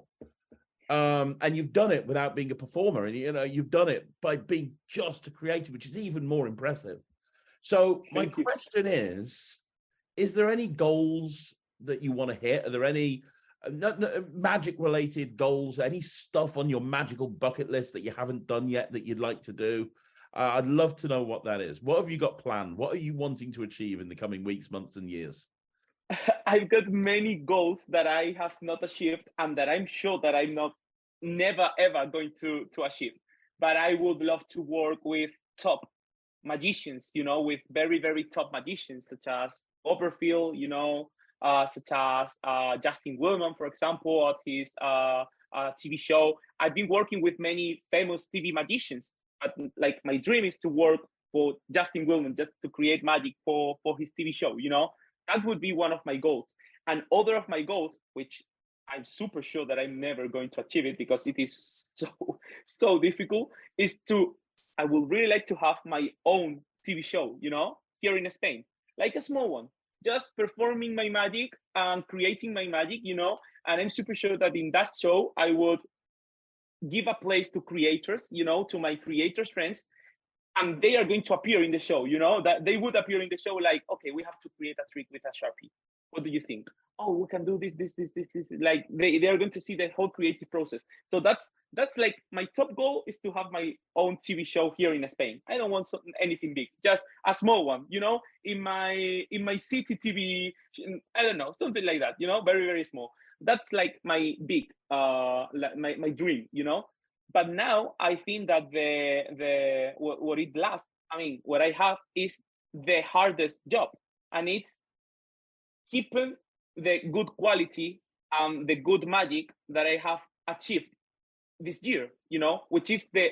Um, and you've done it without being a performer. And, you know, you've done it by being just a creator, which is even more impressive. So my question is, is there any goals that you want to hit? Are there any uh, magic related goals, any stuff on your magical bucket list that you haven't done yet that you'd like to do? Uh, I'd love to know what that is. What have you got planned? What are you wanting to achieve in the coming weeks, months, and years? I've got many goals that I have not achieved and that I'm sure that I'm not never ever going to to achieve. But I would love to work with top magicians, you know, with very, very top magicians such as Copperfield, you know, uh, such as uh, Justin Willman, for example, at his uh, uh, T V show. I've been working with many famous T V magicians, but like my dream is to work for Justin Willman, just to create magic for, for his T V show, you know. That would be one of my goals. And other of my goals, which I'm super sure that I'm never going to achieve it because it is so, so difficult, is to, I would really like to have my own T V show, you know, here in Spain, like a small one, just performing my magic and creating my magic, you know. And I'm super sure that in that show, I would give a place to creators, you know, to my creators friends, and they are going to appear in the show, you know, that they would appear in the show like, okay, we have to create a trick with a Sharpie. What do you think? Oh, we can do this, this, this, this, this. Like they, they are going to see the whole creative process. So that's that's like my top goal is to have my own T V show here in Spain. I don't want something, anything big, just a small one, you know, in my in my city T V. I don't know, something like that, you know, very, very small. That's like my big, uh, my my dream, you know. But now I think that the the what, what it lasts, I mean, what I have is the hardest job, and it's keeping the good quality and the good magic that I have achieved this year, you know, which is the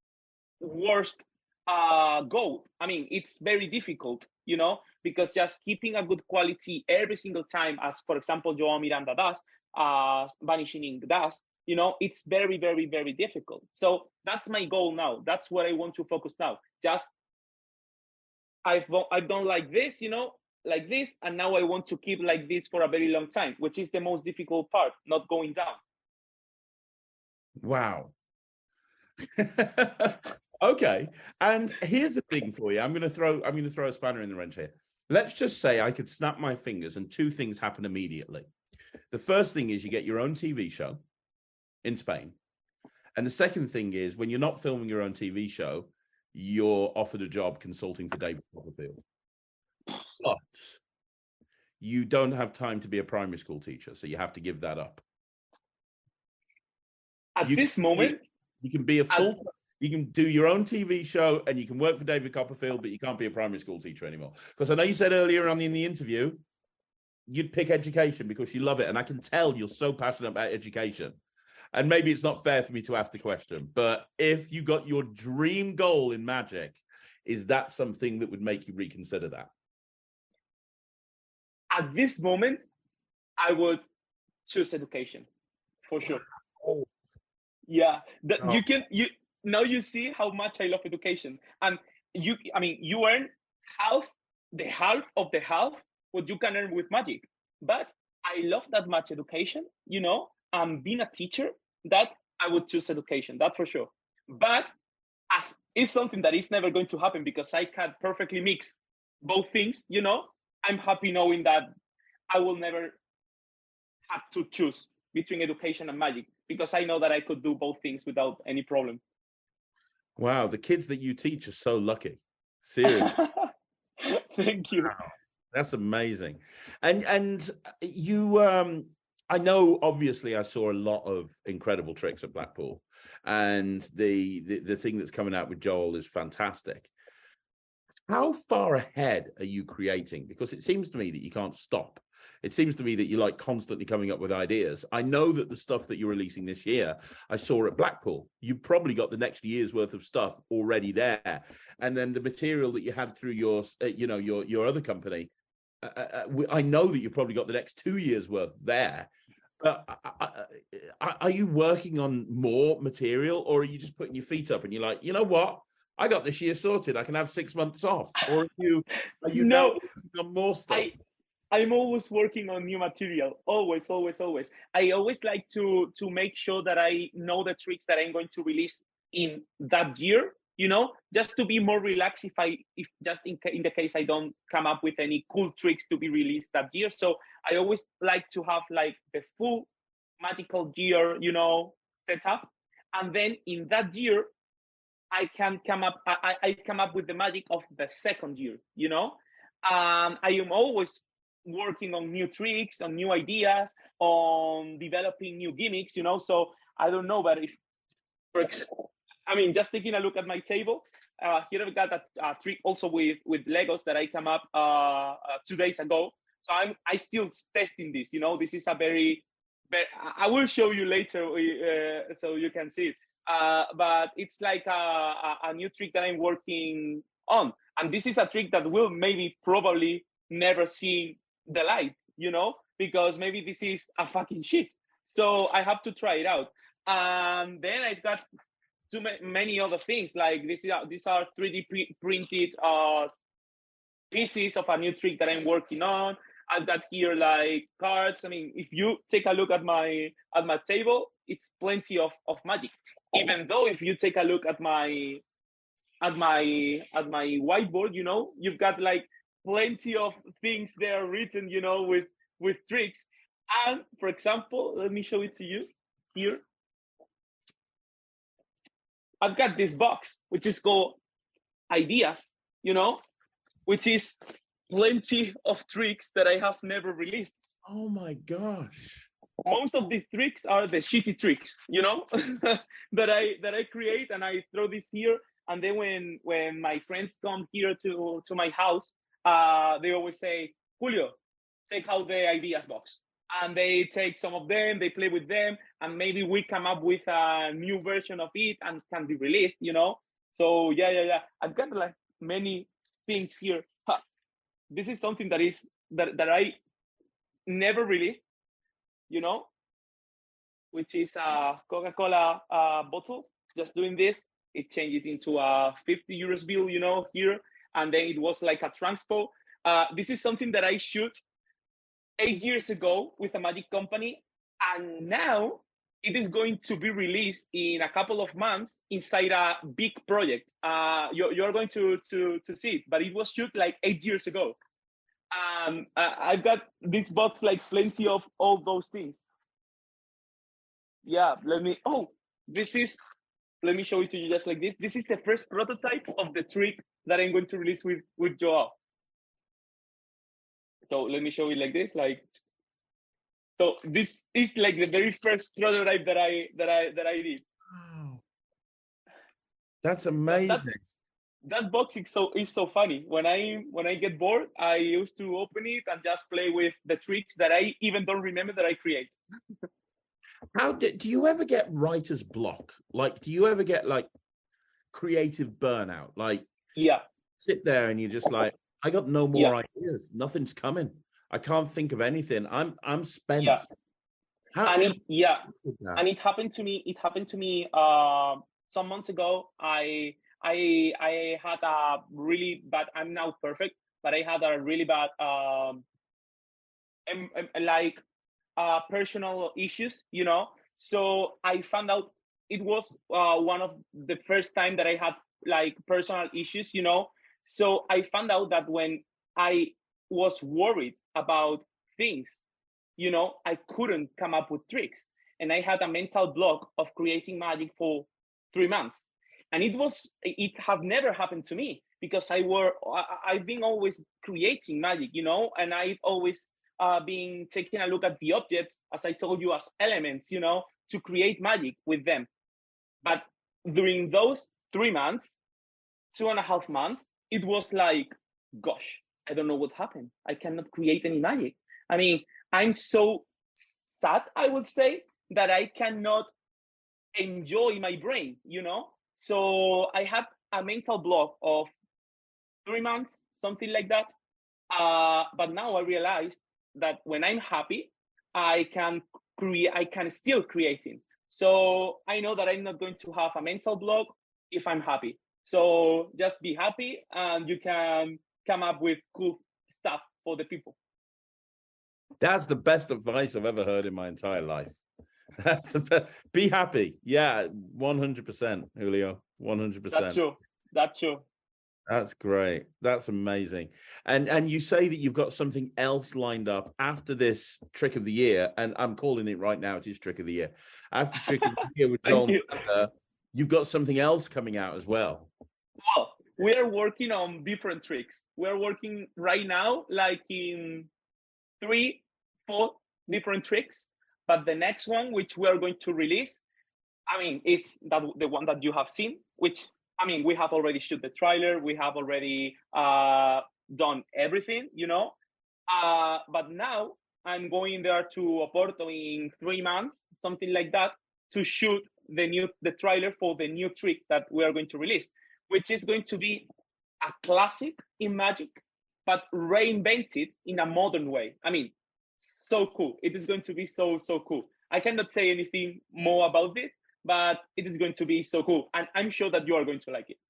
worst uh, goal. I mean, it's very difficult, you know, because just keeping a good quality every single time, as for example, Joel Miranda does, uh, Vanishing Ink does, you know, it's very, very, very difficult. So that's my goal now. That's what I want to focus now. Just, I've, I've done like this, you know, like this, and now I want to keep like this for a very long time, which is the most difficult part, not going down. Wow. Okay. And here's the thing for you. I'm going to throw, I'm going to throw a spanner in the wrench here. Let's just say I could snap my fingers and two things happen immediately. The first thing is you get your own T V show in Spain. And the second thing is when you're not filming your own T V show, you're offered a job consulting for David Copperfield. But you don't have time to be a primary school teacher, so you have to give that up. At you this can, moment, you can be a full. at, you can do your own T V show, and you can work for David Copperfield, but you can't be a primary school teacher anymore. Because I know you said earlier on in the interview, you'd pick education because you love it, and I can tell you're so passionate about education. And maybe it's not fair for me to ask the question, but if you got your dream goal in magic, is that something that would make you reconsider that? At this moment, I would choose education for sure. Oh. Yeah, that Oh. you can you now you see how much I love education, and you I mean you earn half the half of the half what you can earn with magic. But I love that much education, you know, and being a teacher, that I would choose education, that for sure. But as is something that is never going to happen because I can perfectly mix both things, you know, I'm happy knowing that I will never have to choose between education and magic because I know that I could do both things without any problem. Wow, the kids that you teach are so lucky. Seriously. Thank you. Wow, that's amazing. And and you um I know obviously I saw a lot of incredible tricks at Blackpool, and the, the the thing that's coming out with Joel is fantastic. How far ahead are you creating? Because it seems to me that you can't stop. It seems to me that you're like constantly coming up with ideas. I know that the stuff that you're releasing this year, I saw at Blackpool, you probably got the next year's worth of stuff already there. And then the material that you had through your, uh, you know, your, your other company, uh, uh, I know that you've probably got the next two years worth there. But uh, uh, are you working on more material, or are you just putting your feet up and you're like, you know what? I got this year sorted. I can have six months off. Or are you, are you no, now working on more stuff? I, I'm always working on new material. Always, always, always. I always like to to make sure that I know the tricks that I'm going to release in that year. You know, just to be more relaxed if I, if just in, in the case I don't come up with any cool tricks to be released that year. So I always like to have like the full magical year, you know, set up, and then in that year, I can come up. I, I come up with the magic of the second year. You know, um, I am always working on new tricks, on new ideas, on developing new gimmicks. You know, so I don't know, but if, for example, I mean, just taking a look at my table, uh, here I've got a, a trick also with with Legos that I come up uh, uh, two days ago. So I'm I still testing this. You know, this is a very, very I will show you later uh, so you can see it. Uh, but it's like a, a, a new trick that I'm working on. And this is a trick that will maybe probably never see the light, you know, because maybe this is a fucking shit. So I have to try it out. And then I've got too many other things, like this is, these are three D pre printed uh, pieces of a new trick that I'm working on. I've got here like cards. I mean, if you take a look at my at my table, it's plenty of, of magic. Even though if you take a look at my at my at my whiteboard, you know, you've got like plenty of things there written, you know, with with tricks. And for example, let me show it to you here. I've got this box, which is called ideas, you know, which is plenty of tricks that I have never released. Oh my gosh. Most of these tricks are the shitty tricks, you know, that I that I create, and I throw this here. And then when when my friends come here to to my house, uh, they always say, Julio, check out the ideas box. And they take some of them, they play with them, and maybe we come up with a new version of it and can be released, you know. So yeah, yeah, yeah. I've got like many things here. Ha. This is something that is that that I never released, you know, which is a Coca-Cola uh, bottle. Just doing this, it changed it into a fifty euros bill, you know, here. And then it was like a transpo. Uh, this is something that I shoot eight years ago with a magic company. And now it is going to be released in a couple of months inside a big project. Uh, you're, you're going to, to, to see it, but it was shoot like eight years ago. Um, I've got this box, like plenty of all those things. Yeah, let me, oh, this is, let me show it to you just like this. This is the first prototype of the trick that I'm going to release with, with Joao. So let me show it like this, like, so this is like the very first prototype that I, that I, that I did. Wow. That's amazing. That, that, that box is so, is so funny. When I, when I get bored, I used to open it and just play with the tricks that I even don't remember that I create. How do, do you ever get writer's block? Like, do you ever get like creative burnout? Like, yeah, sit there and you're just like, I got no more yeah. ideas. Nothing's coming. I can't think of anything. I'm I'm spent. Yeah. How, and it, yeah, how and it happened to me. It happened to me uh, some months ago. I I I had a really bad. I'm now perfect, but I had a really bad um, um, um, like uh, personal issues, you know. So I found out it was uh, one of the first time that I had like personal issues, you know. So I found out that when I was worried about things, you know, I couldn't come up with tricks. And I had a mental block of creating magic for three months. And it was, it have never happened to me because I were, I, I've been always creating magic, you know, and I've always uh, been taking a look at the objects, as I told you, as elements, you know, to create magic with them. But during those three months, two and a half months, it was like, gosh, I don't know what happened. I cannot create any magic. I mean, I'm so sad, I would say, that I cannot enjoy my brain, you know? So I had a mental block of three months, something like that. Uh, but now I realized that when I'm happy, I can create, I can still creating. So I know that I'm not going to have a mental block if I'm happy. So just be happy and you can come up with cool stuff for the people. That's the best advice I've ever heard in my entire life. That's the best. Be happy. Yeah, one hundred percent, Julio. one hundred percent. That's true. That's true. That's great. That's amazing. And and you say that you've got something else lined up after this trick of the year, and I'm calling it right now. It is trick of the year. After trick of the year with Joel, you. Miranda, you've got something else coming out as well. Well, we are working on different tricks. We're working right now, like in three, four different tricks. But the next one, which we are going to release, I mean, it's that the one that you have seen, which, I mean, we have already shot the trailer. We have already uh, done everything, you know. Uh, but now I'm going there to Oporto in three months, something like that, to shoot the new the trailer for the new trick that we are going to release, which is going to be a classic in Magic, but reinvented in a modern way. I mean, so cool. It is going to be so, so cool. I cannot say anything more about this, but it is going to be so cool. And I'm sure that you are going to like it.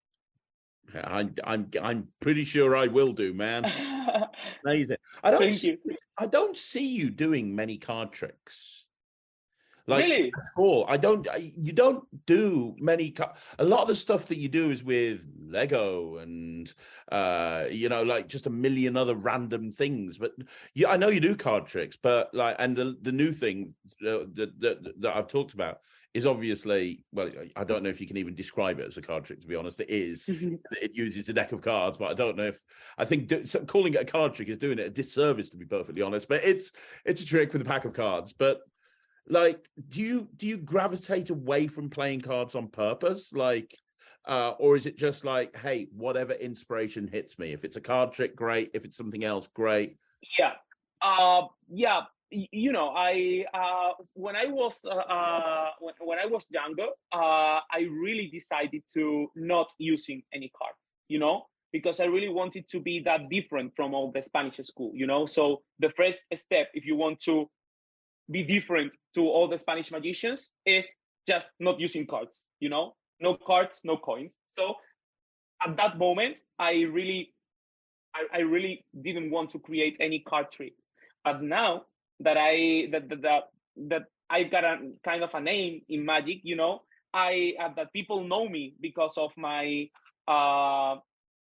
I, I'm I'm pretty sure I will do, man. Amazing. I don't Thank see, you. I don't see you doing many card tricks. Like really? That's all. I don't. You don't do many. A lot of the stuff that you do is with Lego and uh, you know, like just a million other random things. But yeah, I know you do card tricks. But like, and the the new thing uh, that, that that I've talked about is obviously, well, I don't know if you can even describe it as a card trick. To be honest, it is. It uses a deck of cards, but I don't know if I think do, so calling it a card trick is doing it a disservice. To be perfectly honest, but it's it's a trick with a pack of cards, but. Like, do you do you gravitate away from playing cards on purpose? Like, uh, or is it just like, hey, whatever inspiration hits me? If it's a card trick, great. If it's something else, great. Yeah. Uh, yeah. You know, I uh, when I was uh, uh, when, when I was younger, uh, I really decided to not using any cards. You know, because I really wanted to be that different from all the Spanish school. You know, so the first step, if you want to be different to all the Spanish magicians, is just not using cards, you know, no cards, no coins. So at that moment, I really, I, I really didn't want to create any card trick. But now that I, that, that, that, that I got a kind of a name in Magic, you know, I, uh, that people know me because of my uh,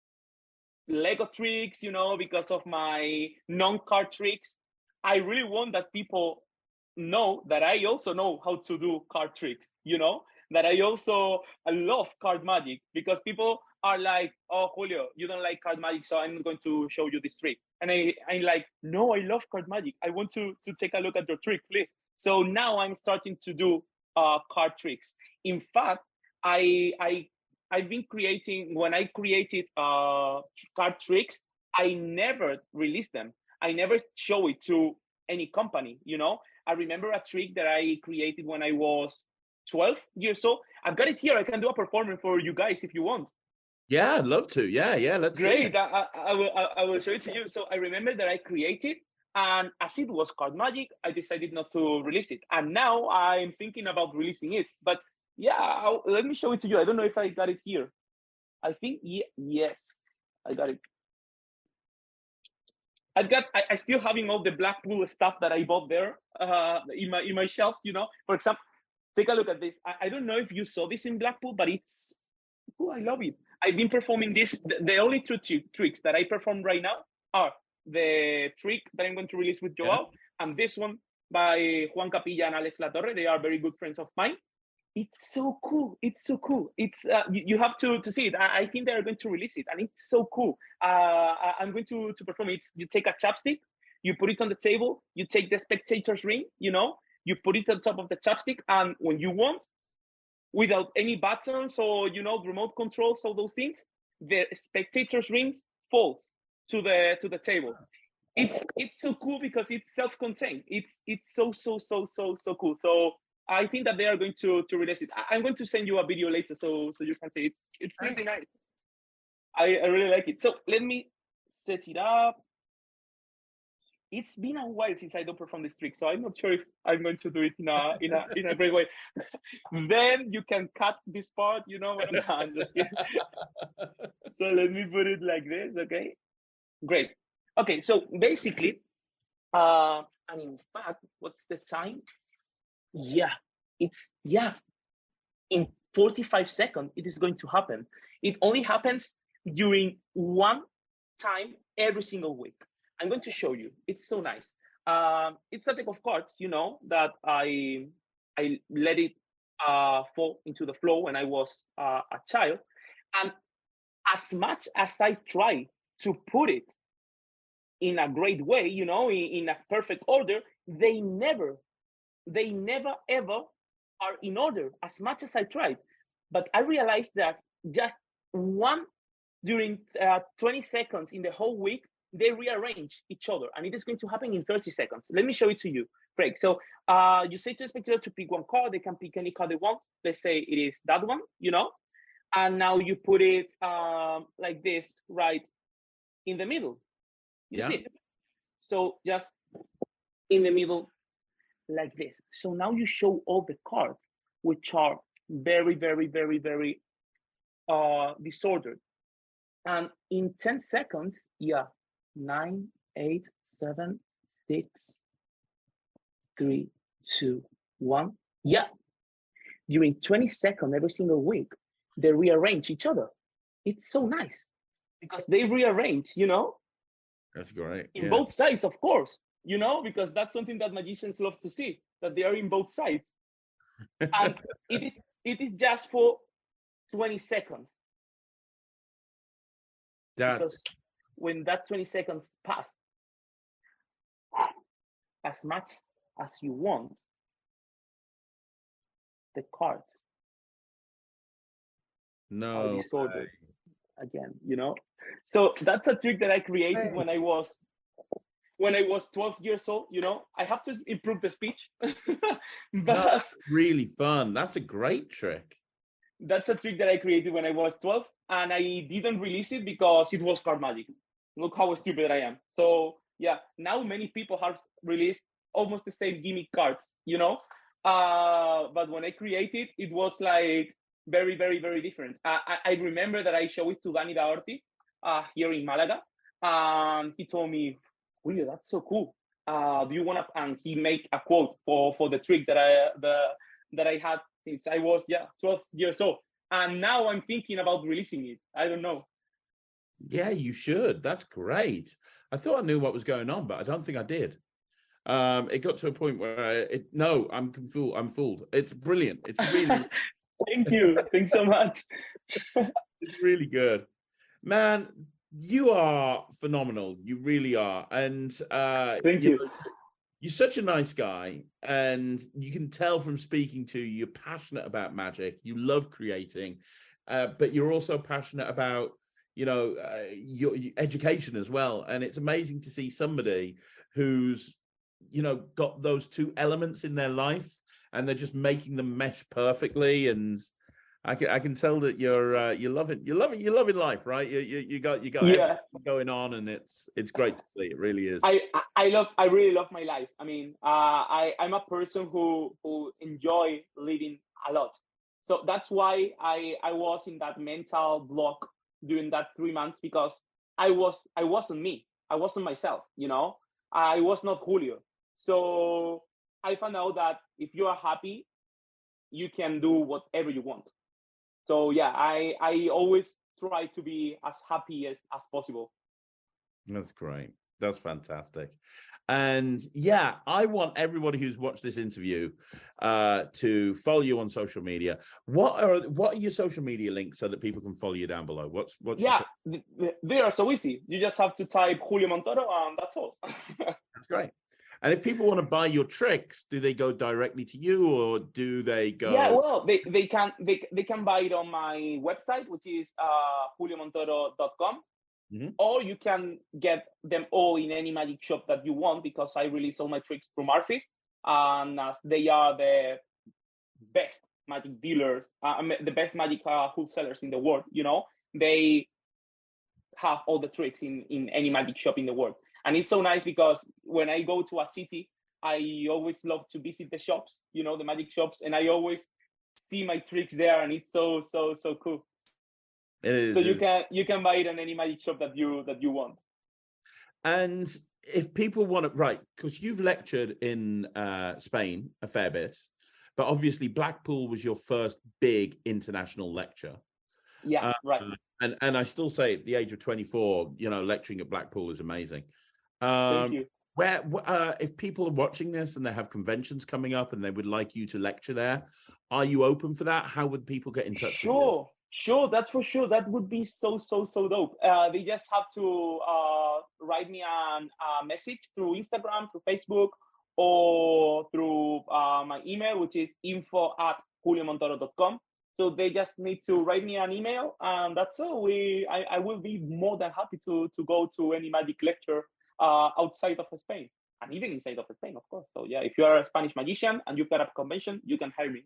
Lego tricks, you know, because of my non-card tricks. I really want that people know that I also know how to do card tricks, you know, that I also I love card magic, because people are like, oh, Julio, you don't like card magic, so I'm going to show you this trick. And I, I'm like, no, I love card magic. I want to, to take a look at your trick, please. So now I'm starting to do uh, card tricks. In fact, I, I, I've been creating, when I created uh, card tricks, I never released them. I never show it to any company, you know. I remember a trick that I created when I was twelve years old. I've got it here. I can do a performance for you guys if you want. Yeah, I'd love to. Yeah, yeah, let's Great. see. I, I, I will I, I will show it to you. So I remember that I created, and as it was card magic, I decided not to release it. And now I'm thinking about releasing it. But yeah, I'll, let me show it to you. I don't know if I got it here. I think, yeah, yes, I got it. I've got, I, I still having all the Blackpool stuff that I bought there uh, in my in my shelves. You know, for example, take a look at this. I, I don't know if you saw this in Blackpool, but it's, oh, I love it. I've been performing this. The, the only two tri- tricks that I perform right now are the trick that I'm going to release with Joao, yeah. and this one by Juan Capilla and Alex Latorre. They are very good friends of mine. It's so cool. It's so cool. It's uh, you, you have to, to see it. I, I think they're going to release it, and it's so cool. Uh, I, I'm going to, to perform it. It's, you take a chapstick, you put it on the table, you take the spectator's ring, you know, you put it on top of the chapstick, and when you want, without any buttons or, you know, remote controls, all those things, the spectator's rings falls to the to the table. It's it's so cool because it's self-contained. It's it's so so so so so cool. So I think that they are going to to release it. I, I'm going to send you a video later so so you can see it. It's really nice. I, I really like it. So let me set it up. It's been a while since I don't perform this trick, so I'm not sure if I'm going to do it in a in a in a great way. Then you can cut this part, you know. No, I'm just kidding. So let me put it like this, okay? Great. Okay, so basically, uh, and in fact, what's the time? Yeah, it's yeah. In forty-five seconds, it is going to happen. It only happens during one time every single week. I'm going to show you. It's so nice. Uh, it's a deck of cards, you know, that I I let it uh, fall into the floor when I was uh, a child. And as much as I try to put it in a great way, you know, in, in a perfect order, they never, they never ever are in order as much as I tried. But I realized that just one during uh, twenty seconds in the whole week, they rearrange each other, and it is going to happen in thirty seconds. Let me show it to you, Craig. So uh, you say to the spectator to pick one card. They can pick any card they want. Let's say it is that one, you know, and now you put it um, like this, right in the middle. You yeah. see it? So just in the middle, like this. So now you show all the cards, which are very, very, very, very uh, disordered. And in ten seconds, yeah, nine, eight, seven, six, three, two, one. Yeah. During twenty seconds every single week, they rearrange each other. It's so nice because they rearrange, you know? That's great. In yeah. both sides, of course, you know, because that's something that magicians love to see, that they are in both sides. And it is it is just for twenty seconds. That's... Because when that twenty seconds pass, as much as you want, the cards no are disordered again, you know? So that's a trick that I created hey. when I was when I was twelve years old, you know. I have to improve the speech. But no, really fun. That's a great trick. That's a trick that I created when I was twelve, and I didn't release it because it was card magic. Look how stupid I am. So yeah, now many people have released almost the same gimmick cards, you know. Uh, but when I created, it was like very, very, very different. I, I remember that I showed it to Dani Daorti uh, here in Malaga, and he told me, "Julio, that's so cool. Uh, do you want to?" And he made a quote for for the trick that I the that I had since I was yeah twelve years old, and now I'm thinking about releasing it. I don't know. Yeah, you should. That's great. I thought I knew what was going on, but I don't think I did. Um, it got to a point where I, it, no, I'm fooled. I'm fooled. It's brilliant. It's really. Thank you. Thanks so much. It's really good, man. You are phenomenal. You really are, and uh, thank you. you. You're such a nice guy, and you can tell from speaking to you, you're passionate about magic. You love creating, uh, but you're also passionate about, you know, uh, your, your education as well. And it's amazing to see somebody who's, you know, got those two elements in their life, and they're just making them mesh perfectly. And I can I can tell that you're uh, you're loving you're loving you're loving life, right? You you, you got you got yeah. everything going on, and it's it's great to see. It really is. I I love I really love my life. I mean, uh, I I'm a person who who enjoy living a lot. So that's why I I was in that mental block during that three months, because I was I wasn't me. I wasn't myself, you know, I was not Julio. So I found out that if you are happy, you can do whatever you want. So yeah, I, I always try to be as happy as, as possible. That's great. That's fantastic. And yeah, I want everybody who's watched this interview uh, to follow you on social media. What are what are your social media links so that people can follow you down below? What's what's yeah, your... they are so easy. You just have to type Julio Montoro and that's all. That's great. And if people want to buy your tricks, do they go directly to you or do they go? Yeah, well, they, they can they, they can buy it on my website, which is uh, julio montoro dot com. Mm-hmm. Or you can get them all in any magic shop that you want, because I release all my tricks through Murphy's, and as they are the best magic dealers, uh, the best magic uh, wholesalers in the world, you know, they have all the tricks in, in any magic shop in the world. And it's so nice because when I go to a city, I always love to visit the shops, you know, the magic shops, and I always see my tricks there, and it's so, so, so cool. It is. So you can you can buy it on any magic shop that you that you want. And if people want to, right, because you've lectured in uh, Spain a fair bit, but obviously Blackpool was your first big international lecture. Yeah, uh, right. And and I still say at the age of twenty-four, you know, lecturing at Blackpool is amazing. Um, Thank you. Where uh, if people are watching this and they have conventions coming up and they would like you to lecture there, are you open for that? How would people get in touch sure. with you? Sure, that's for sure. That would be so, so, so dope. Uh, they just have to uh, write me a uh, message through Instagram, through Facebook, or through uh, my email, which is info at julio montoro dot com. So they just need to write me an email, and that's all. We, I, I will be more than happy to, to go to any magic lecture uh, outside of Spain, and even inside of Spain, of course. So yeah, if you are a Spanish magician and you've got a convention, you can hire me.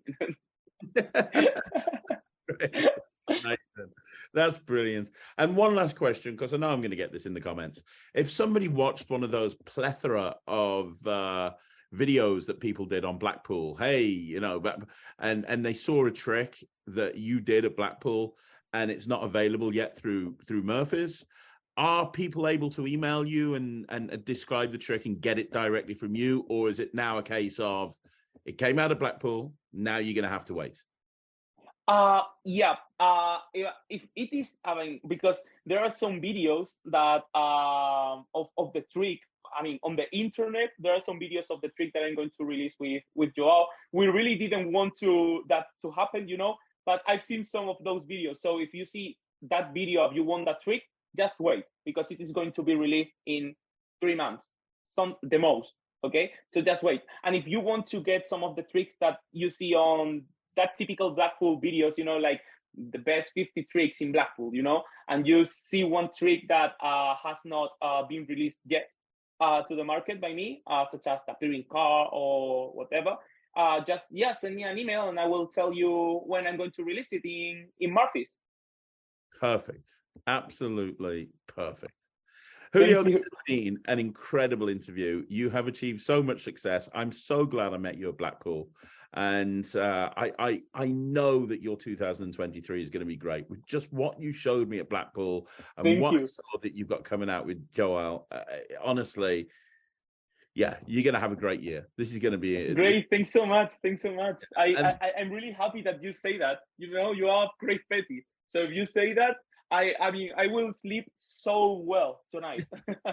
That's brilliant. And one last question, because I know I'm going to get this in the comments. If somebody watched one of those plethora of uh, videos that people did on Blackpool, hey, you know, and and they saw a trick that you did at Blackpool, and it's not available yet through through Murphy's, are people able to email you and and describe the trick and get it directly from you, or is it now a case of it came out of Blackpool, now you're going to have to wait? Uh, yeah, uh, if it is, I mean, because there are some videos that um of, of the trick, I mean, on the internet, there are some videos of the trick that I'm going to release with, with Joao. We really didn't want to that to happen, you know, but I've seen some of those videos. So if you see that video of you want that trick, just wait, because it is going to be released in three months, some the most, okay? So just wait. And if you want to get some of the tricks that you see on that typical Blackpool videos, you know, like the best fifty tricks in Blackpool, you know, and you see one trick that uh, has not uh, been released yet uh, to the market by me, uh, such as the appearing car or whatever, uh, just, yeah, send me an email and I will tell you when I'm going to release it in, in Murphy's. Perfect. Absolutely perfect. Julio, this has been an incredible interview. You have achieved so much success. I'm so glad I met you at Blackpool. And uh, I, I I know that your two thousand twenty-three is going to be great with just what you showed me at Blackpool and Thank what you. I saw that you've got coming out with Joao. Uh, honestly, yeah, you're going to have a great year. This is going to be a, great. Thanks so much. Thanks so much. I, and, I I'm really happy that you say that. You know, you are great, Petty. So if you say that, I, I mean, I will sleep so well tonight.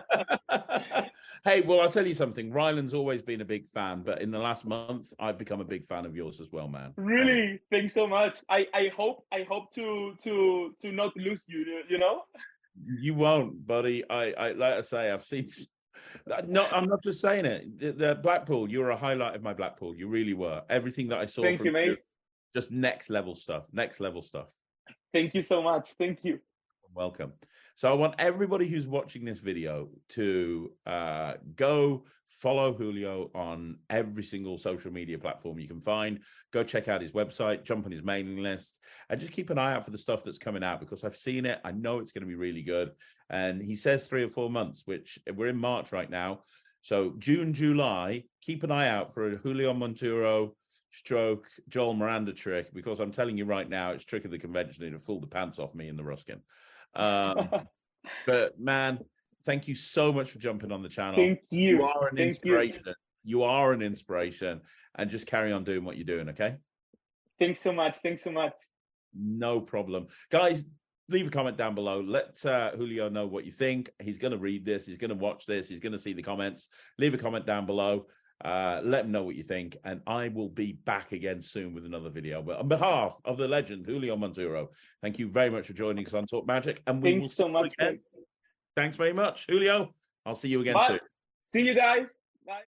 Hey, well, I'll tell you something. Ryland's always been a big fan, but in the last month, I've become a big fan of yours as well, man. Really? Um, Thanks so much. I, I hope I hope to to to not lose you. You know. You won't, buddy. I I like I say, I've seen. No, I'm not just saying it. The, the Blackpool, you were a highlight of my Blackpool. You really were. Everything that I saw Thank from you, mate. you, just next level stuff. Next level stuff. Thank you so much. Thank you. Welcome. So I want everybody who's watching this video to uh, go follow Julio on every single social media platform you can find. Go check out his website, jump on his mailing list, and just keep an eye out for the stuff that's coming out, because I've seen it. I know it's going to be really good. And he says three or four months, which we're in March right now. So June, July, keep an eye out for a Julio Montoro stroke Joel Miranda trick, because I'm telling you right now, it's trick of the convention. It'll fool the pants off me in the Ruskin. Um, but man, thank you so much for jumping on the channel. Thank you. You are an Thank inspiration. You. you are an inspiration, and just carry on doing what you're doing. Okay. Thanks so much. Thanks so much. No problem, guys. Leave a comment down below. Let uh, Julio know what you think. He's going to read this. He's going to watch this. He's going to see the comments. Leave a comment down below. Uh, let him know what you think. And I will be back again soon with another video. But on behalf of the legend, Julio Monturo, thank you very much for joining us on Talk Magic. And we Thanks will so much. Again. Thanks very much, Julio. I'll see you again Bye. soon. See you guys. Bye.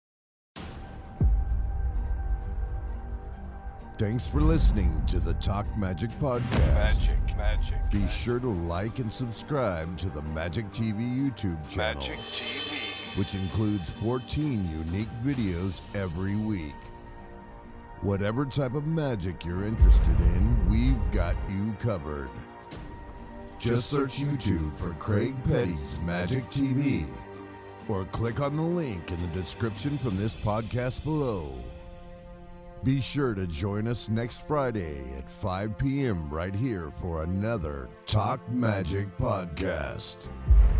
Thanks for listening to the Talk Magic podcast. Magic, magic. Be magic. sure to like and subscribe to the Magic T V YouTube channel, Magic T V. which includes fourteen unique videos every week. Whatever type of magic you're interested in, we've got you covered. Just search YouTube for Craig Petty's Magic T V, or click on the link in the description from this podcast below. Be sure to join us next Friday at five p.m. right here for another Talk Magic podcast.